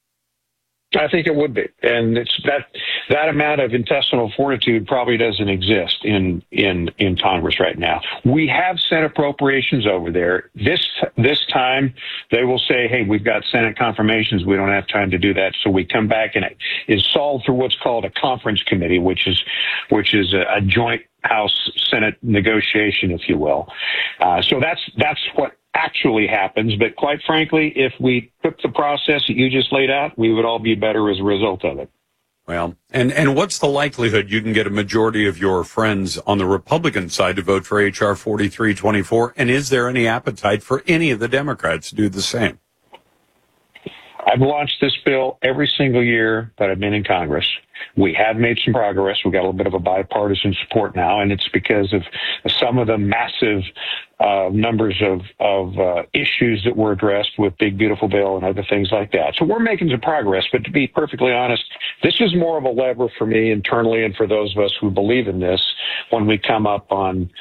I think it would be. And it's that amount of intestinal fortitude probably doesn't exist in Congress right now. We have sent appropriations over there. This time they will say, hey, we've got Senate confirmations. We don't have time to do that. So we come back and it is solved through what's called a conference committee, which is a joint House-Senate negotiation, if you will. So that's what actually happens. But quite frankly, if we took the process that you just laid out, we would all be better as a result of it. Well, and what's the likelihood you can get a majority of your friends on the Republican side to vote for H.R. 4324? And is there any appetite for any of the Democrats to do the same? I've launched this bill every single year that I've been in Congress. We have made some progress. We've got a little bit of a bipartisan support now, and it's because of some of the massive numbers of issues that were addressed with Big Beautiful Bill and other things like that. So we're making some progress, but to be perfectly honest, this is more of a lever for me internally and for those of us who believe in this when we come up on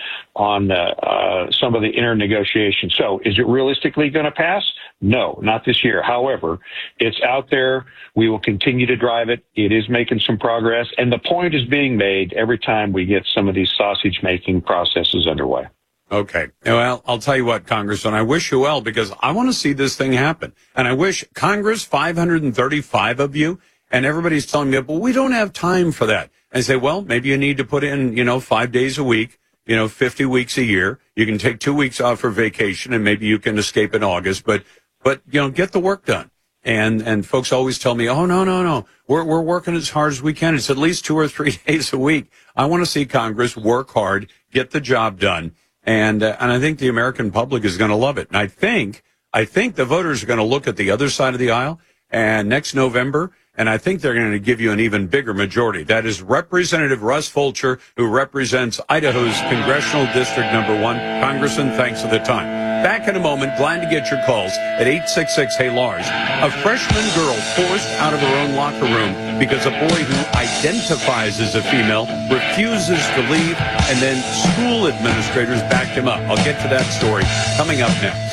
some of the inner negotiations. So is it realistically going to pass? No, not this year. However, it's out there. We will continue to drive it. It is making some progress. And the point is being made every time we get some of these sausage-making processes underway. Okay. Well, I'll tell you what, Congressman, I wish you well because I want to see this thing happen. And I wish Congress, 535 of you, and everybody's telling me, but we don't have time for that. I say, well, maybe you need to put in, 5 days a week, 50 weeks a year. You can take 2 weeks off for vacation and maybe you can escape in August, but get the work done. And folks always tell me, oh, no. We're working as hard as we can. It's at least 2 or 3 days a week. I want to see Congress work hard, get the job done. And I think the American public is going to love it. And I think the voters are going to look at the other side of the aisle and next November, and I think they're going to give you an even bigger majority. That is Representative Russ Fulcher, who represents Idaho's Congressional District Number 1. Congressman, thanks for the time. Back in a moment, glad to get your calls at 866-HEY-LARS. A freshman girl forced out of her own locker room because a boy who identifies as a female refuses to leave, and then school administrators backed him up. I'll get to that story coming up next.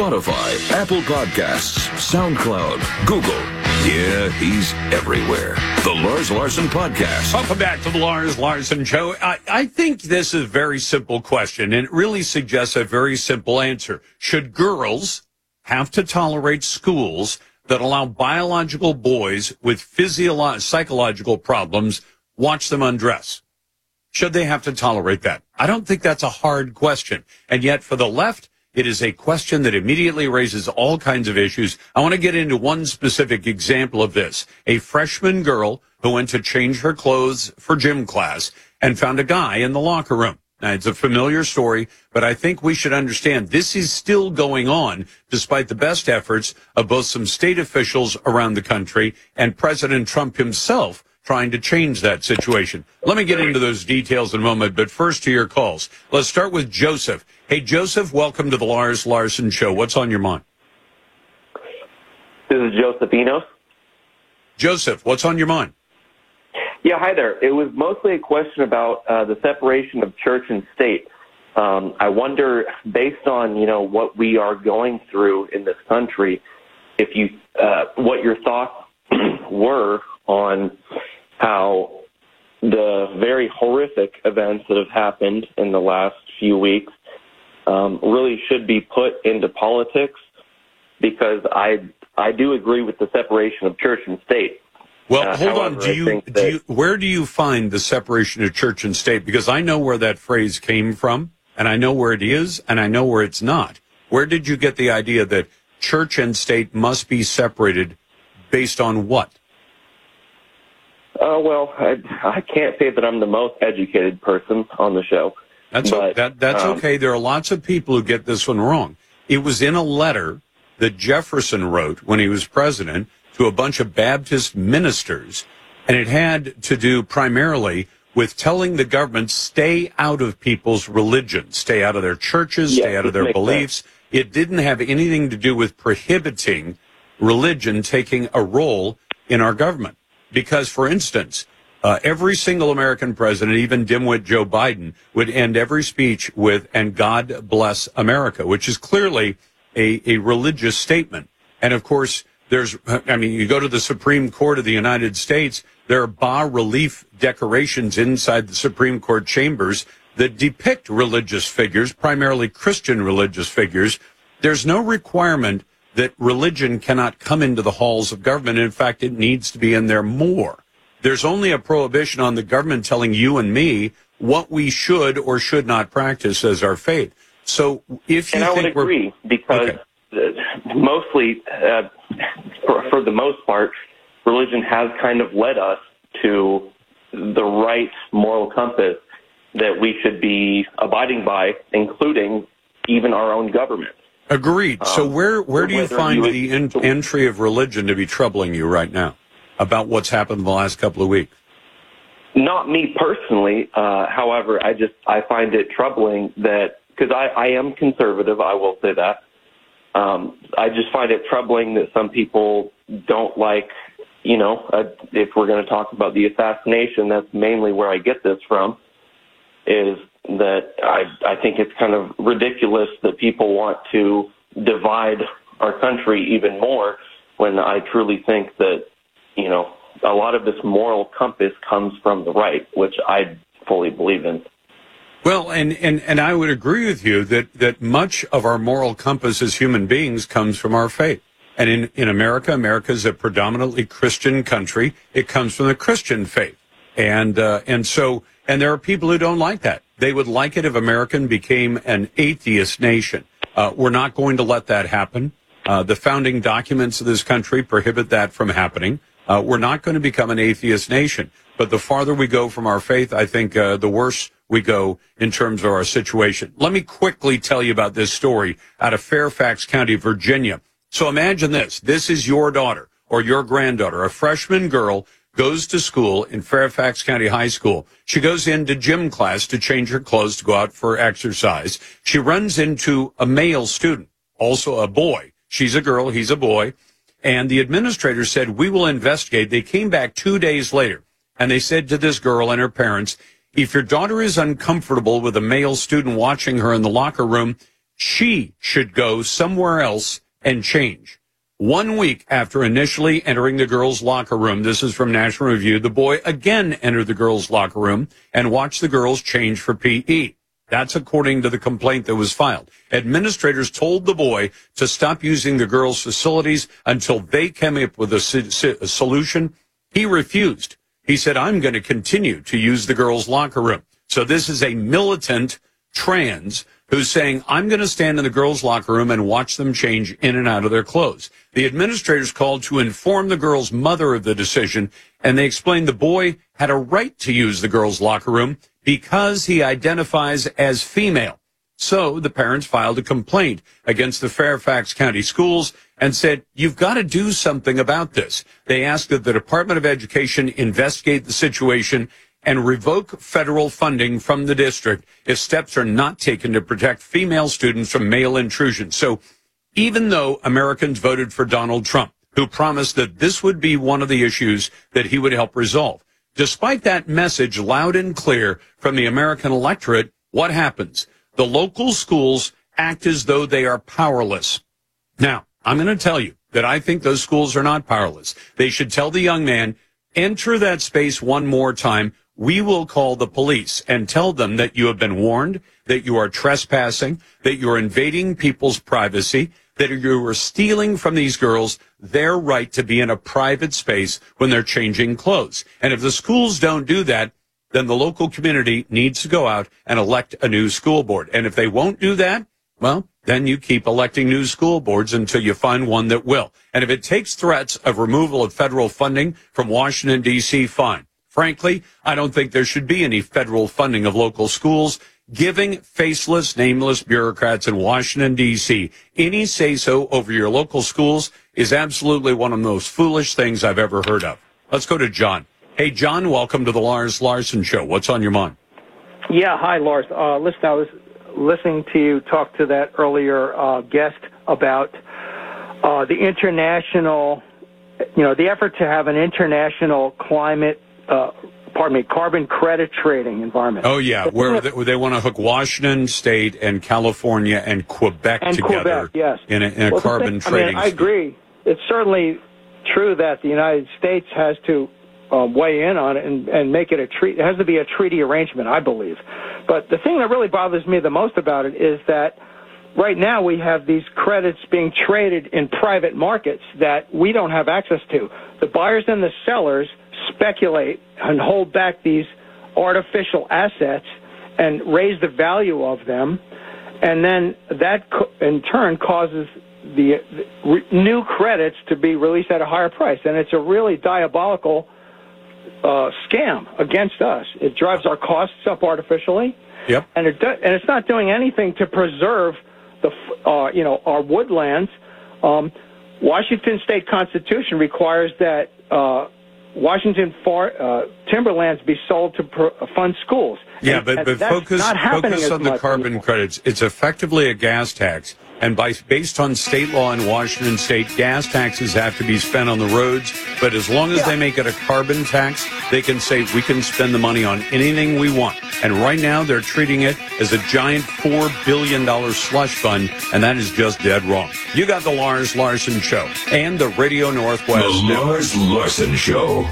Spotify, Apple Podcasts, SoundCloud, Google. Yeah, he's everywhere. The Lars Larson Podcast. Welcome back to the Lars Larson Show. I think this is a very simple question, and it really suggests a very simple answer. Should girls have to tolerate schools that allow biological boys with psychological problems watch them undress? Should they have to tolerate that? I don't think that's a hard question. And yet for the left, it is a question that immediately raises all kinds of issues. I want to get into one specific example of this. A freshman girl who went to change her clothes for gym class and found a guy in the locker room. Now, it's a familiar story, but I think we should understand this is still going on despite the best efforts of both some state officials around the country and President Trump himself trying to change that situation. Let me get into those details in a moment, but first to your calls. Let's start with Joseph. Hey, Joseph, welcome to the Lars Larson Show. What's on your mind? This is Joseph Enos. Joseph, what's on your mind? Yeah, hi there. It was mostly a question about the separation of church and state. I wonder, based on, what we are going through in this country, if you, what your thoughts were on how the very horrific events that have happened in the last few weeks really should be put into politics, because I do agree with the separation of church and state. Well, hold on. Where do you find the separation of church and state? Because I know where that phrase came from, and I know where it is, and I know where it's not. Where did you get the idea that church and state must be separated based on what? Well, I can't say that I'm the most educated person on the show. That's okay. There are lots of people who get this one wrong. It was in a letter that Jefferson wrote when he was president to a bunch of Baptist ministers, and it had to do primarily with telling the government, stay out of people's religion, stay out of their churches, stay out of their beliefs. Sense. It didn't have anything to do with prohibiting religion taking a role in our government. Because, for instance, every single American president, even dimwit Joe Biden, would end every speech with, and God bless America, which is clearly a religious statement. And, of course, you go to the Supreme Court of the United States, there are bas-relief decorations inside the Supreme Court chambers that depict religious figures, primarily Christian religious figures. There's no requirement that religion cannot come into the halls of government. In fact, it needs to be in there more. There's only a prohibition on the government telling you and me what we should or should not practice as our faith. So if you think I would agree, because mostly, for the most part, religion has kind of led us to the right moral compass that we should be abiding by, including even our own government. Agreed. So where do you find the entry of religion to be troubling you right now about what's happened in the last couple of weeks? Not me personally. However, I find it troubling that, because I am conservative, I will say that. I just find it troubling that some people don't like, if we're going to talk about the assassination, that's mainly where I get this from, is that I think it's kind of ridiculous that people want to divide our country even more, when I truly think that, a lot of this moral compass comes from the right, which I fully believe in. Well, and I would agree with you that much of our moral compass as human beings comes from our faith. And in America is a predominantly Christian country. It comes from the Christian faith. And there are people who don't like that. They would like it if America became an atheist nation. We're not going to let that happen. The founding documents of this country prohibit that from happening. We're not going to become an atheist nation. But the farther we go from our faith, I think the worse we go in terms of our situation. Let me quickly tell you about this story out of Fairfax County, Virginia. So imagine this. This is your daughter or your granddaughter, a freshman girl, goes to school in Fairfax County High School. She goes into gym class to change her clothes to go out for exercise. She runs into a male student, also a boy. She's a girl, he's a boy. And the administrator said, we will investigate. They came back 2 days later, and they said to this girl and her parents, if your daughter is uncomfortable with a male student watching her in the locker room, she should go somewhere else and change. 1 week after initially entering the girls' locker room, this is from National Review, the boy again entered the girls' locker room and watched the girls change for PE. That's according to the complaint that was filed. Administrators told the boy to stop using the girls' facilities until they came up with a solution. He refused. He said, I'm going to continue to use the girls' locker room. So this is a militant trans who's saying, I'm going to stand in the girls' locker room and watch them change in and out of their clothes. The administrators called to inform the girl's mother of the decision, and they explained the boy had a right to use the girls' locker room because he identifies as female. So the parents filed a complaint against the Fairfax County Schools and said, you've got to do something about this. They asked that the Department of Education investigate the situation and revoke federal funding from the district if steps are not taken to protect female students from male intrusion. So even though Americans voted for Donald Trump, who promised that this would be one of the issues that he would help resolve, despite that message loud and clear from the American electorate, what happens? The local schools act as though they are powerless. Now, I'm going to tell you that I think those schools are not powerless. They should tell the young man, enter that space one more time. We will call the police and tell them that you have been warned, that you are trespassing, that you're invading people's privacy, that you are stealing from these girls their right to be in a private space when they're changing clothes. And if the schools don't do that, then the local community needs to go out and elect a new school board. And if they won't do that, well, then you keep electing new school boards until you find one that will. And if it takes threats of removal of federal funding from Washington, D.C., fine. Frankly, I don't think there should be any federal funding of local schools. Giving faceless, nameless bureaucrats in Washington, D.C. any say-so over your local schools is absolutely one of the most foolish things I've ever heard of. Let's go to John. Hey, John, welcome to the Lars Larson Show. What's on your mind? Yeah, hi, Lars. Listen, I was listening to you talk to that earlier guest about the international, the effort to have an international carbon credit trading environment. Oh, yeah, where they want to hook Washington State and California and Quebec together in a carbon trading. I agree. It's certainly true that the United States has to weigh in on it and make it a treaty. It has to be a treaty arrangement, I believe. But the thing that really bothers me the most about it is that right now we have these credits being traded in private markets that we don't have access to. The buyers and the sellers speculate and hold back these artificial assets and raise the value of them, and then that in turn causes the new credits to be released at a higher price. And it's a really diabolical scam against us. It drives our costs up artificially. Yep. And it's not doing anything to preserve our woodlands. Washington State Constitution requires that Washington timberlands be sold to fund schools. Yeah, but focus on the carbon credits. It's effectively a gas tax. And based on state law in Washington State, gas taxes have to be spent on the roads. But as long as they make it a carbon tax, they can say we can spend the money on anything we want. And right now they're treating it as a giant $4 billion slush fund, and that is just dead wrong. You got the Lars Larson Show and the Radio Northwest. The Lars Larson Show.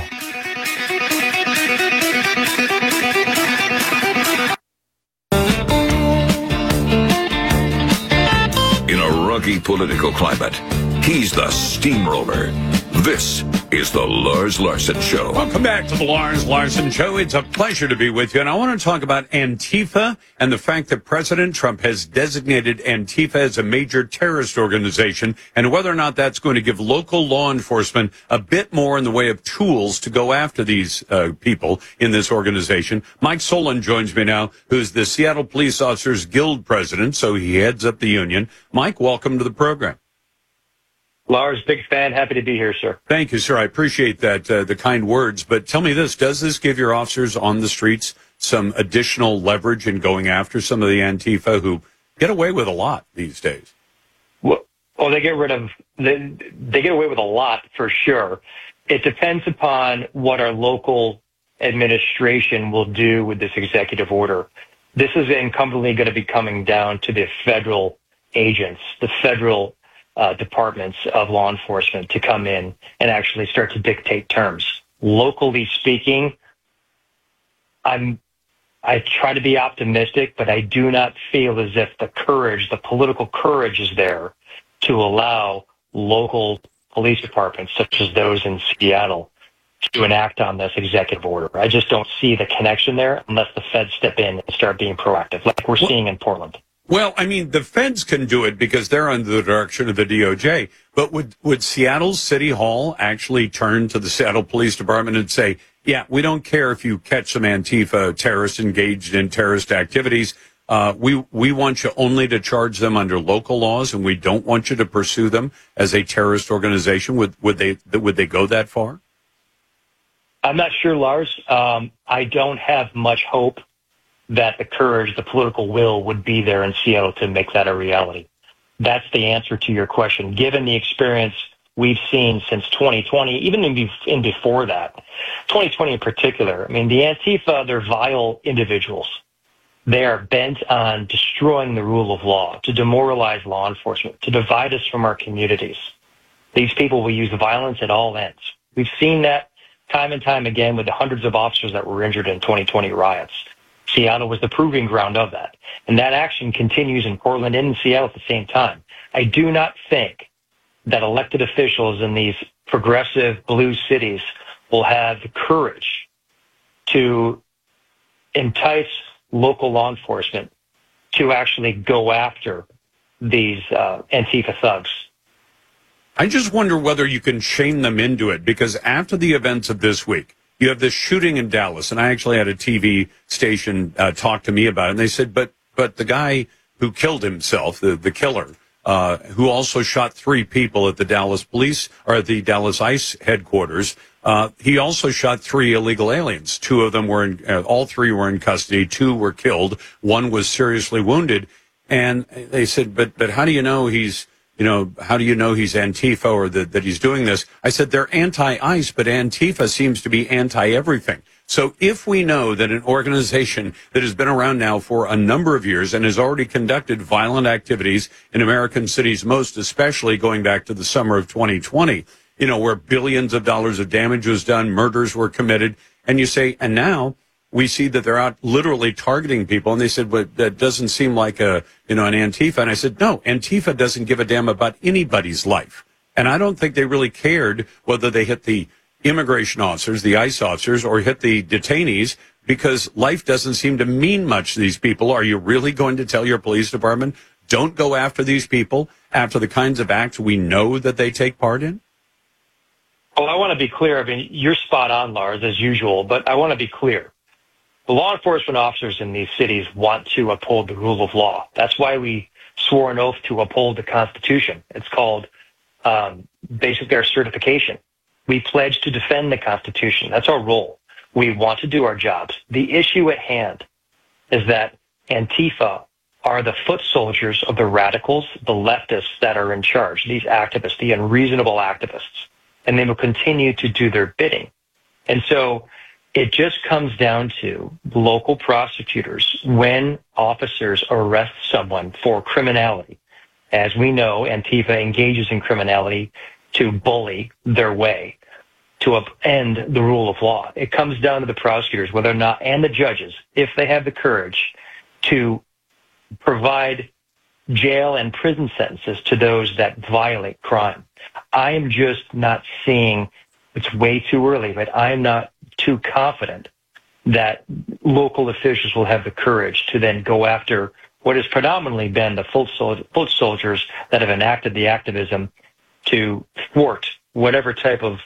Rocky political climate. He's the steamroller. This is the Lars Larson Show. Welcome back to the Lars Larson Show. It's a pleasure to be with you. And I want to talk about Antifa and the fact that President Trump has designated Antifa as a major terrorist organization and whether or not that's going to give local law enforcement a bit more in the way of tools to go after these people in this organization. Mike Solon joins me now, who's the Seattle Police Officers Guild president, so he heads up the union. Mike, welcome to the program. Lars, big fan. Happy to be here, sir. Thank you, sir. I appreciate that, the kind words. But tell me this, does this give your officers on the streets some additional leverage in going after some of the Antifa who get away with a lot these days? Well, they get away with a lot for sure. It depends upon what our local administration will do with this executive order. This is incumbently going to be coming down to the federal agents, the federal departments of law enforcement, to come in and actually start to dictate terms. Locally speaking, I try to be optimistic, but I do not feel as if the political courage is there to allow local police departments, such as those in Seattle, to enact on this executive order. I just don't see the connection there unless the feds step in and start being proactive, like we're seeing in Portland. Well, I mean, the feds can do it because they're under the direction of the DOJ. But would Seattle's City Hall actually turn to the Seattle Police Department and say, yeah, we don't care if you catch some Antifa terrorists engaged in terrorist activities. We want you only to charge them under local laws, and we don't want you to pursue them as a terrorist organization. Would they go that far? I'm not sure, Lars. I don't have much hope that the courage, the political will would be there in Seattle to make that a reality. That's the answer to your question. Given the experience we've seen since 2020, even in before that, 2020 in particular, I mean, the Antifa, they're vile individuals. They are bent on destroying the rule of law, to demoralize law enforcement, to divide us from our communities. These people will use violence at all ends. We've seen that time and time again with the hundreds of officers that were injured in 2020 riots. Seattle was the proving ground of that. And that action continues in Portland and in Seattle at the same time. I do not think that elected officials in these progressive blue cities will have the courage to entice local law enforcement to actually go after these Antifa thugs. I just wonder whether you can shame them into it, because after the events of this week, you have this shooting in Dallas, and I actually had a TV station talk to me about it, and they said, but the guy who killed himself, the killer, who also shot 3 people at the Dallas police, or at the Dallas ICE headquarters, he also shot 3 illegal aliens. 2 of them were all 3 were in custody, 2 were killed, 1 was seriously wounded, and they said, but how do you know he's Antifa, or that he's doing this? I said, they're anti-ICE, but Antifa seems to be anti-everything. So if we know that an organization that has been around now for a number of years and has already conducted violent activities in American cities, most especially going back to the summer of 2020, where billions of dollars of damage was done, murders were committed, and you say, and now we see that they're out literally targeting people. And they said, but that doesn't seem like an Antifa. And I said, no, Antifa doesn't give a damn about anybody's life. And I don't think they really cared whether they hit the immigration officers, the ICE officers, or hit the detainees, because life doesn't seem to mean much to these people. Are you really going to tell your police department, don't go after these people after the kinds of acts we know that they take part in? Well, I want to be clear. I mean, you're spot on, Lars, as usual, but I want to be clear. The law enforcement officers in these cities want to uphold the rule of law. That's why we swore an oath to uphold the Constitution. It's called basically our certification. We pledge to defend the Constitution. That's our role. We want to do our jobs. The issue at hand is that Antifa are the foot soldiers of the radicals, the leftists that are in charge, these activists, the unreasonable activists, and they will continue to do their bidding. And so it just comes down to local prosecutors, when officers arrest someone for criminality. As we know, Antifa engages in criminality to bully their way to upend the rule of law. It comes down to the prosecutors, whether or not, and the judges, if they have the courage to provide jail and prison sentences to those that violate crime. I am just not seeing, it's way too early, but I am not too confident that local officials will have the courage to then go after what has predominantly been the foot soldiers that have enacted the activism to thwart whatever type of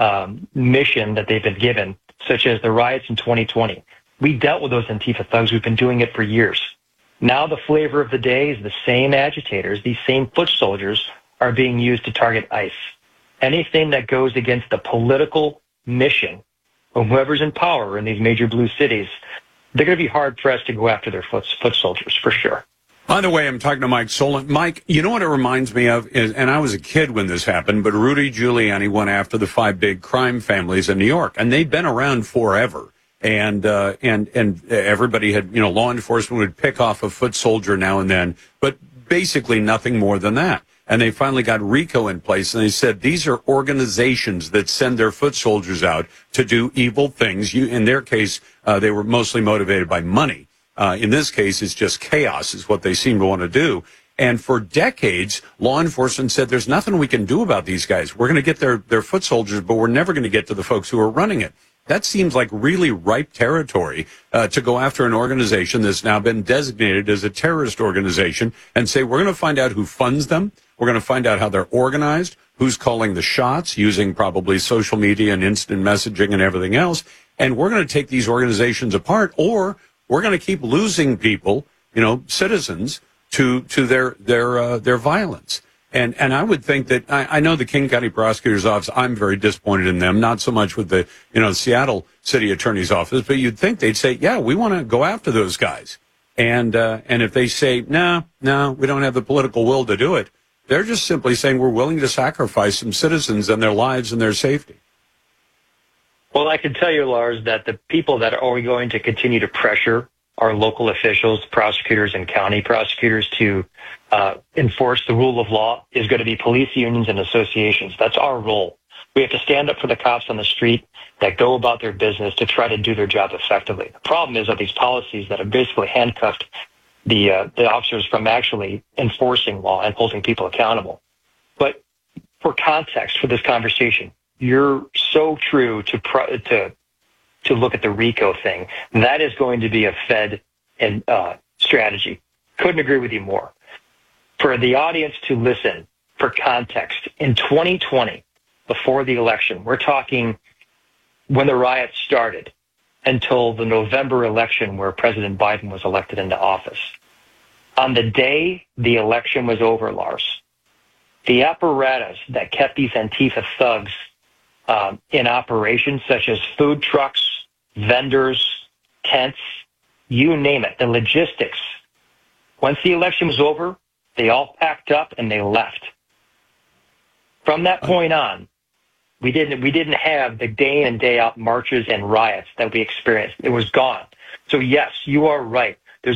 mission that they've been given, such as the riots in 2020. We dealt with those Antifa thugs. We've been doing it for years. Now the flavor of the day is the same agitators, these same foot soldiers, are being used to target ICE. Anything that goes against the political mission of whoever's in power in these major blue cities, they're going to be hard-pressed to go after their foot soldiers, for sure. By the way, I'm talking to Mike Solon. Mike, you know what it reminds me of is, and I was a kid when this happened, but Rudy Giuliani went after the 5 big crime families in New York, and they've been around forever. And everybody had, law enforcement would pick off a foot soldier now and then. But basically nothing more than that. And they finally got RICO in place, and they said these are organizations that send their foot soldiers out to do evil things. In their case, they were mostly motivated by money. In this case, it's just chaos is what they seem to want to do. And for decades, law enforcement said there's nothing we can do about these guys. We're going to get their foot soldiers, but we're never going to get to the folks who are running it. That seems like really ripe territory to go after an organization that's now been designated as a terrorist organization and say, we're going to find out who funds them. We're going to find out how they're organized, who's calling the shots, using probably social media and instant messaging and everything else. And we're going to take these organizations apart, or we're going to keep losing people, citizens, to their violence. And I would think that I know the King County Prosecutor's Office, I'm very disappointed in them, not so much with the, Seattle City Attorney's Office, but you'd think they'd say, yeah, we want to go after those guys. And if they say, no, we don't have the political will to do it, they're just simply saying we're willing to sacrifice some citizens and their lives and their safety. Well, I can tell you, Lars, that the people that are going to continue to pressure our local officials, prosecutors, and county prosecutors to enforce the rule of law is going to be police unions and associations. That's our role. We have to stand up for the cops on the street that go about their business to try to do their job effectively. The problem is that these policies that have basically handcuffed the officers from actually enforcing law and holding people accountable. But for context for this conversation, you're so true to look at the RICO thing. That is going to be a Fed and strategy. Couldn't agree with you more. For the audience to listen, for context, in 2020, before the election, we're talking when the riots started until the November election where President Biden was elected into office. On the day the election was over, Lars, the apparatus that kept these Antifa thugs in operation, such as food trucks, vendors, tents, you name it, the logistics. Once the election was over, they all packed up and they left. From that point on, we didn't have the day in and day out marches and riots that we experienced. It was gone. So yes, you are right. There's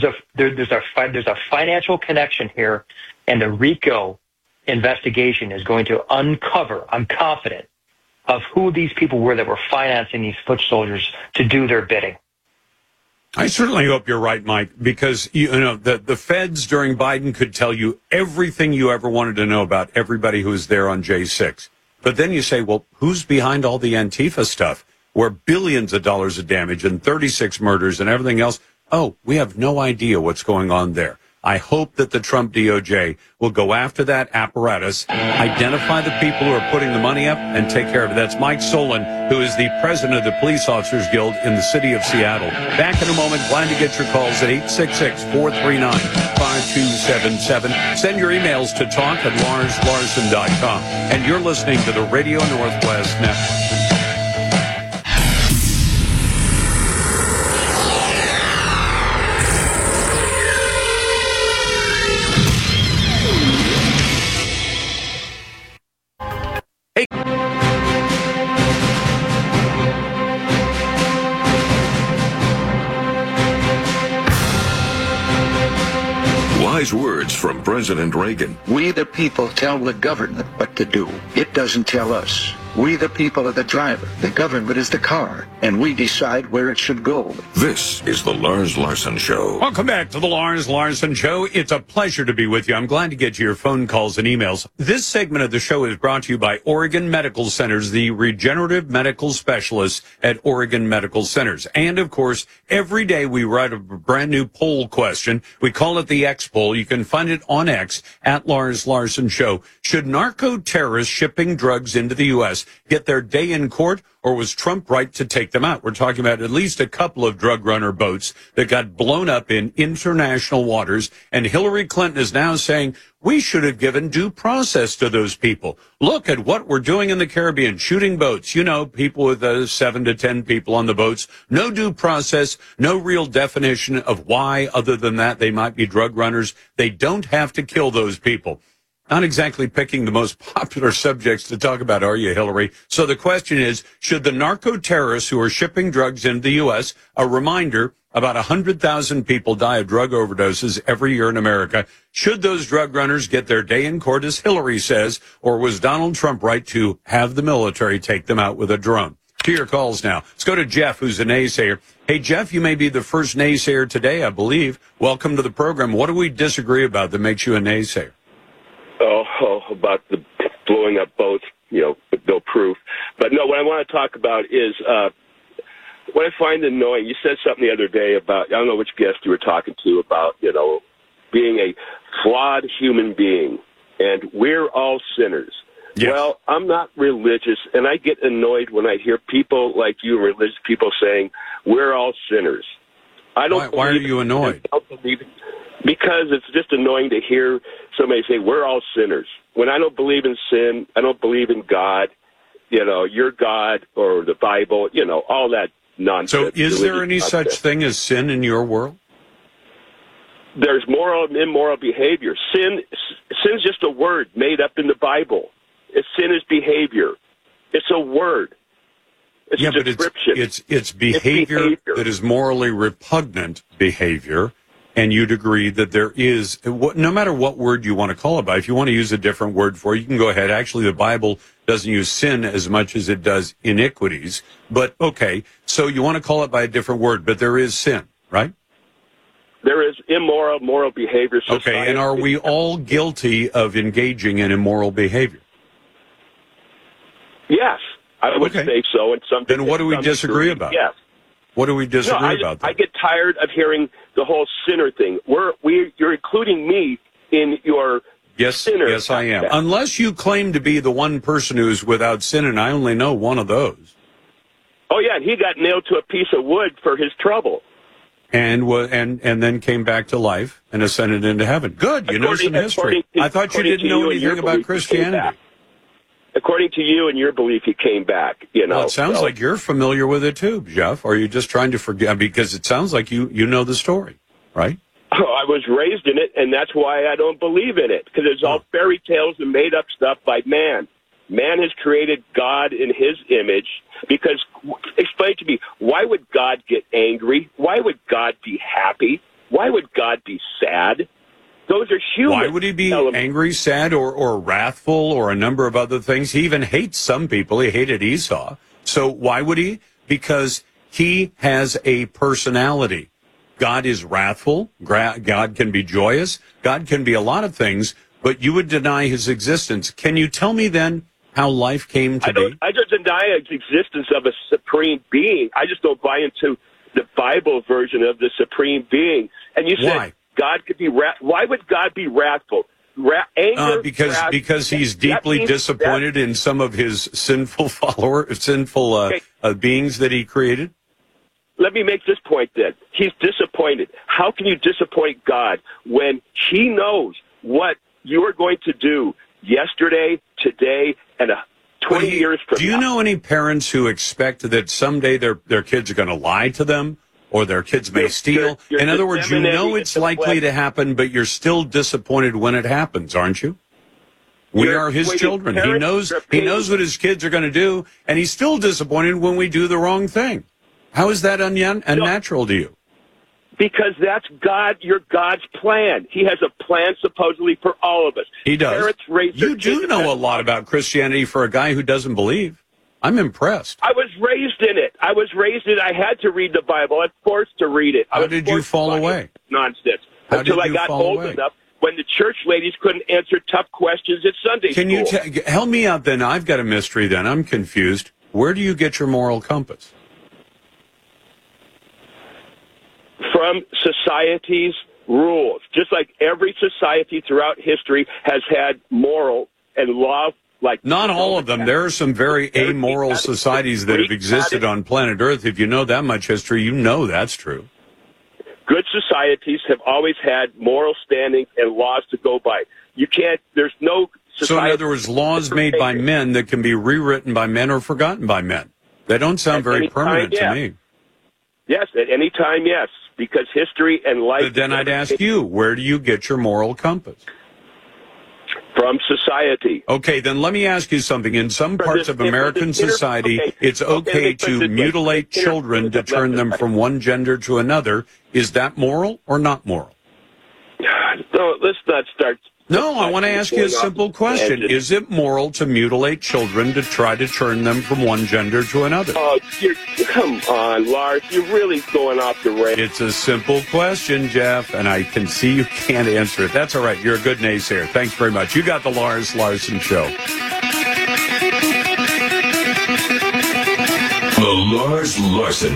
a financial connection here, and the RICO investigation is going to uncover, I'm confident, of who these people were that were financing these foot soldiers to do their bidding. I certainly hope you're right, Mike, because the feds during Biden could tell you everything you ever wanted to know about everybody who was there on J6. But then you say, well, who's behind all the Antifa stuff where billions of dollars of damage and 36 murders and everything else? Oh, we have no idea what's going on there. I hope that the Trump DOJ will go after that apparatus, identify the people who are putting the money up, and take care of it. That's Mike Solon, who is the president of the Police Officers Guild in the city of Seattle. Back in a moment. Glad to get your calls at 866-439-5277. Send your emails to talk@LarsLarson.com. And you're listening to the Radio Northwest Network. Wise words from President Reagan. We the people tell the government what to do. It doesn't tell us. We the people are the driver. The government is the car. And we decide where it should go. This is the Lars Larson Show. Welcome back to the Lars Larson Show. It's a pleasure to be with you. I'm glad to get to your phone calls and emails. This segment of the show is brought to you by Oregon Medical Centers, the regenerative medical specialists at Oregon Medical Centers. And, of course, every day we write a brand new poll question. We call it the X poll. You can find it on X at Lars Larson Show. Should narco-terrorists shipping drugs into the U.S. get their day in court, or was Trump right to take them out? We're talking about at least a couple of drug runner boats that got blown up in international waters, and Hillary Clinton is now saying we should have given due process to those people. Look at what we're doing in the Caribbean, shooting boats, people with 7 to 10 people on the boats, no due process, no real definition of why, other than that they might be drug runners. They don't have to kill those people. not exactly picking the most popular subjects to talk about, are you, Hillary? So the question is, should the narco-terrorists who are shipping drugs into the U.S., a reminder, about 100,000 people die of drug overdoses every year in America, should those drug runners get their day in court, as Hillary says, or was Donald Trump right to have the military take them out with a drone? To your calls now. Let's go to Jeff, who's a naysayer. Hey, Jeff, you may be the first naysayer today, I believe. Welcome to the program. What do we disagree about that makes you a naysayer? About the blowing up boats, with no proof. But no, what I want to talk about is what I find annoying. You said something the other day about, I don't know which guest you were talking to, about, being a flawed human being. And we're all sinners. Yes. Well, I'm not religious, and I get annoyed when I hear people like you, religious people, saying, we're all sinners. I don't. Why are you annoyed? Because it's just annoying to hear somebody say, we're all sinners. When I don't believe in sin, I don't believe in God, your God or the Bible, all that nonsense. So is there any such thing as sin in your world? There's moral and immoral behavior. Sin's just a word made up in the Bible. Sin is behavior. It's a word. It's a description. It's behavior that is morally repugnant behavior. And you'd agree that there is, no matter what word you want to call it by, if you want to use a different word for it, you can go ahead. Actually, the Bible doesn't use sin as much as it does iniquities. But, okay, so you want to call it by a different word, but there is sin, right? There is moral behavior. Okay, and are we all guilty of engaging in immoral behavior? Yes, I would say so. Then what do we disagree about? Yes. What do we disagree about? I get tired of hearing the whole sinner thing. You're including me in your sinner. Yes, I am. Unless you claim to be the one person who's without sin, and I only know one of those. Oh yeah, and he got nailed to a piece of wood for his trouble. And then came back to life and ascended into heaven. Good, you know some history. I thought you didn't know anything about Christianity. According to you and your belief, he came back, Well, it sounds like you're familiar with it too, Jeff. Or are you just trying to forget? Because it sounds like you know the story, right? Oh, I was raised in it, and that's why I don't believe in it. Because it's all fairy tales and made-up stuff by man. Man has created God in his image. Because, explain to me, why would God get angry? Why would God be happy? Why would God be sad? Those are human. Why would he be angry, sad, or wrathful, or a number of other things? He even hates some people. He hated Esau. So why would he? Because he has a personality. God is wrathful. God can be joyous. God can be a lot of things, but you would deny his existence. Can you tell me then how life came to be? I don't deny the existence of a supreme being. I just don't buy into the Bible version of the supreme being. And you said God could be why would God be wrathful? Anger, because he's deeply disappointed in some of his sinful beings that he created. Let me make this point then. He's disappointed. How can you disappoint God when he knows what you are going to do yesterday, today, and 20 years from now? Do you know any parents who expect that someday their kids are going to lie to them? Or their kids may steal. In other words, you know it's likely to happen, but you're still disappointed when it happens, aren't you? We are his children. He knows what his kids are going to do, and he's still disappointed when we do the wrong thing. How is that unnatural to you? Because that's God's plan. He has a plan supposedly for all of us. He does. You do know a lot about Christianity for a guy who doesn't believe. I'm impressed. I was raised in it. I had to read the Bible. I was forced to read it. How did you fall away? Nonsense. Until I got old enough when the church ladies couldn't answer tough questions at Sunday school. Can you help me out then? I've got a mystery then. I'm confused. Where do you get your moral compass? From society's rules. Just like every society throughout history has had moral and law. Not all of them. There are some very amoral societies that have existed on planet Earth. If you know that much history, you know that's true. Good societies have always had moral standings and laws to go by. There's no society. So in other words, laws made by men that can be rewritten by men or forgotten by men. They don't sound very permanent to me. Yes, at any time, yes. Because history and life... But then I'd ask you, where do you get your moral compass? from society. Okay, then let me ask you something. In some parts of American society, it's okay to mutilate children to turn them from one gender to another. Is that moral or not moral? No, let's not start. No, I want to ask you a simple question. Is it moral to mutilate children to try to turn them from one gender to another? Oh, come on, Lars. You're really going off the rails. It's a simple question, Jeff, and I can see you can't answer it. That's all right. You're a good naysayer. Thanks very much. You got the Lars Larson Show. The Lars Larson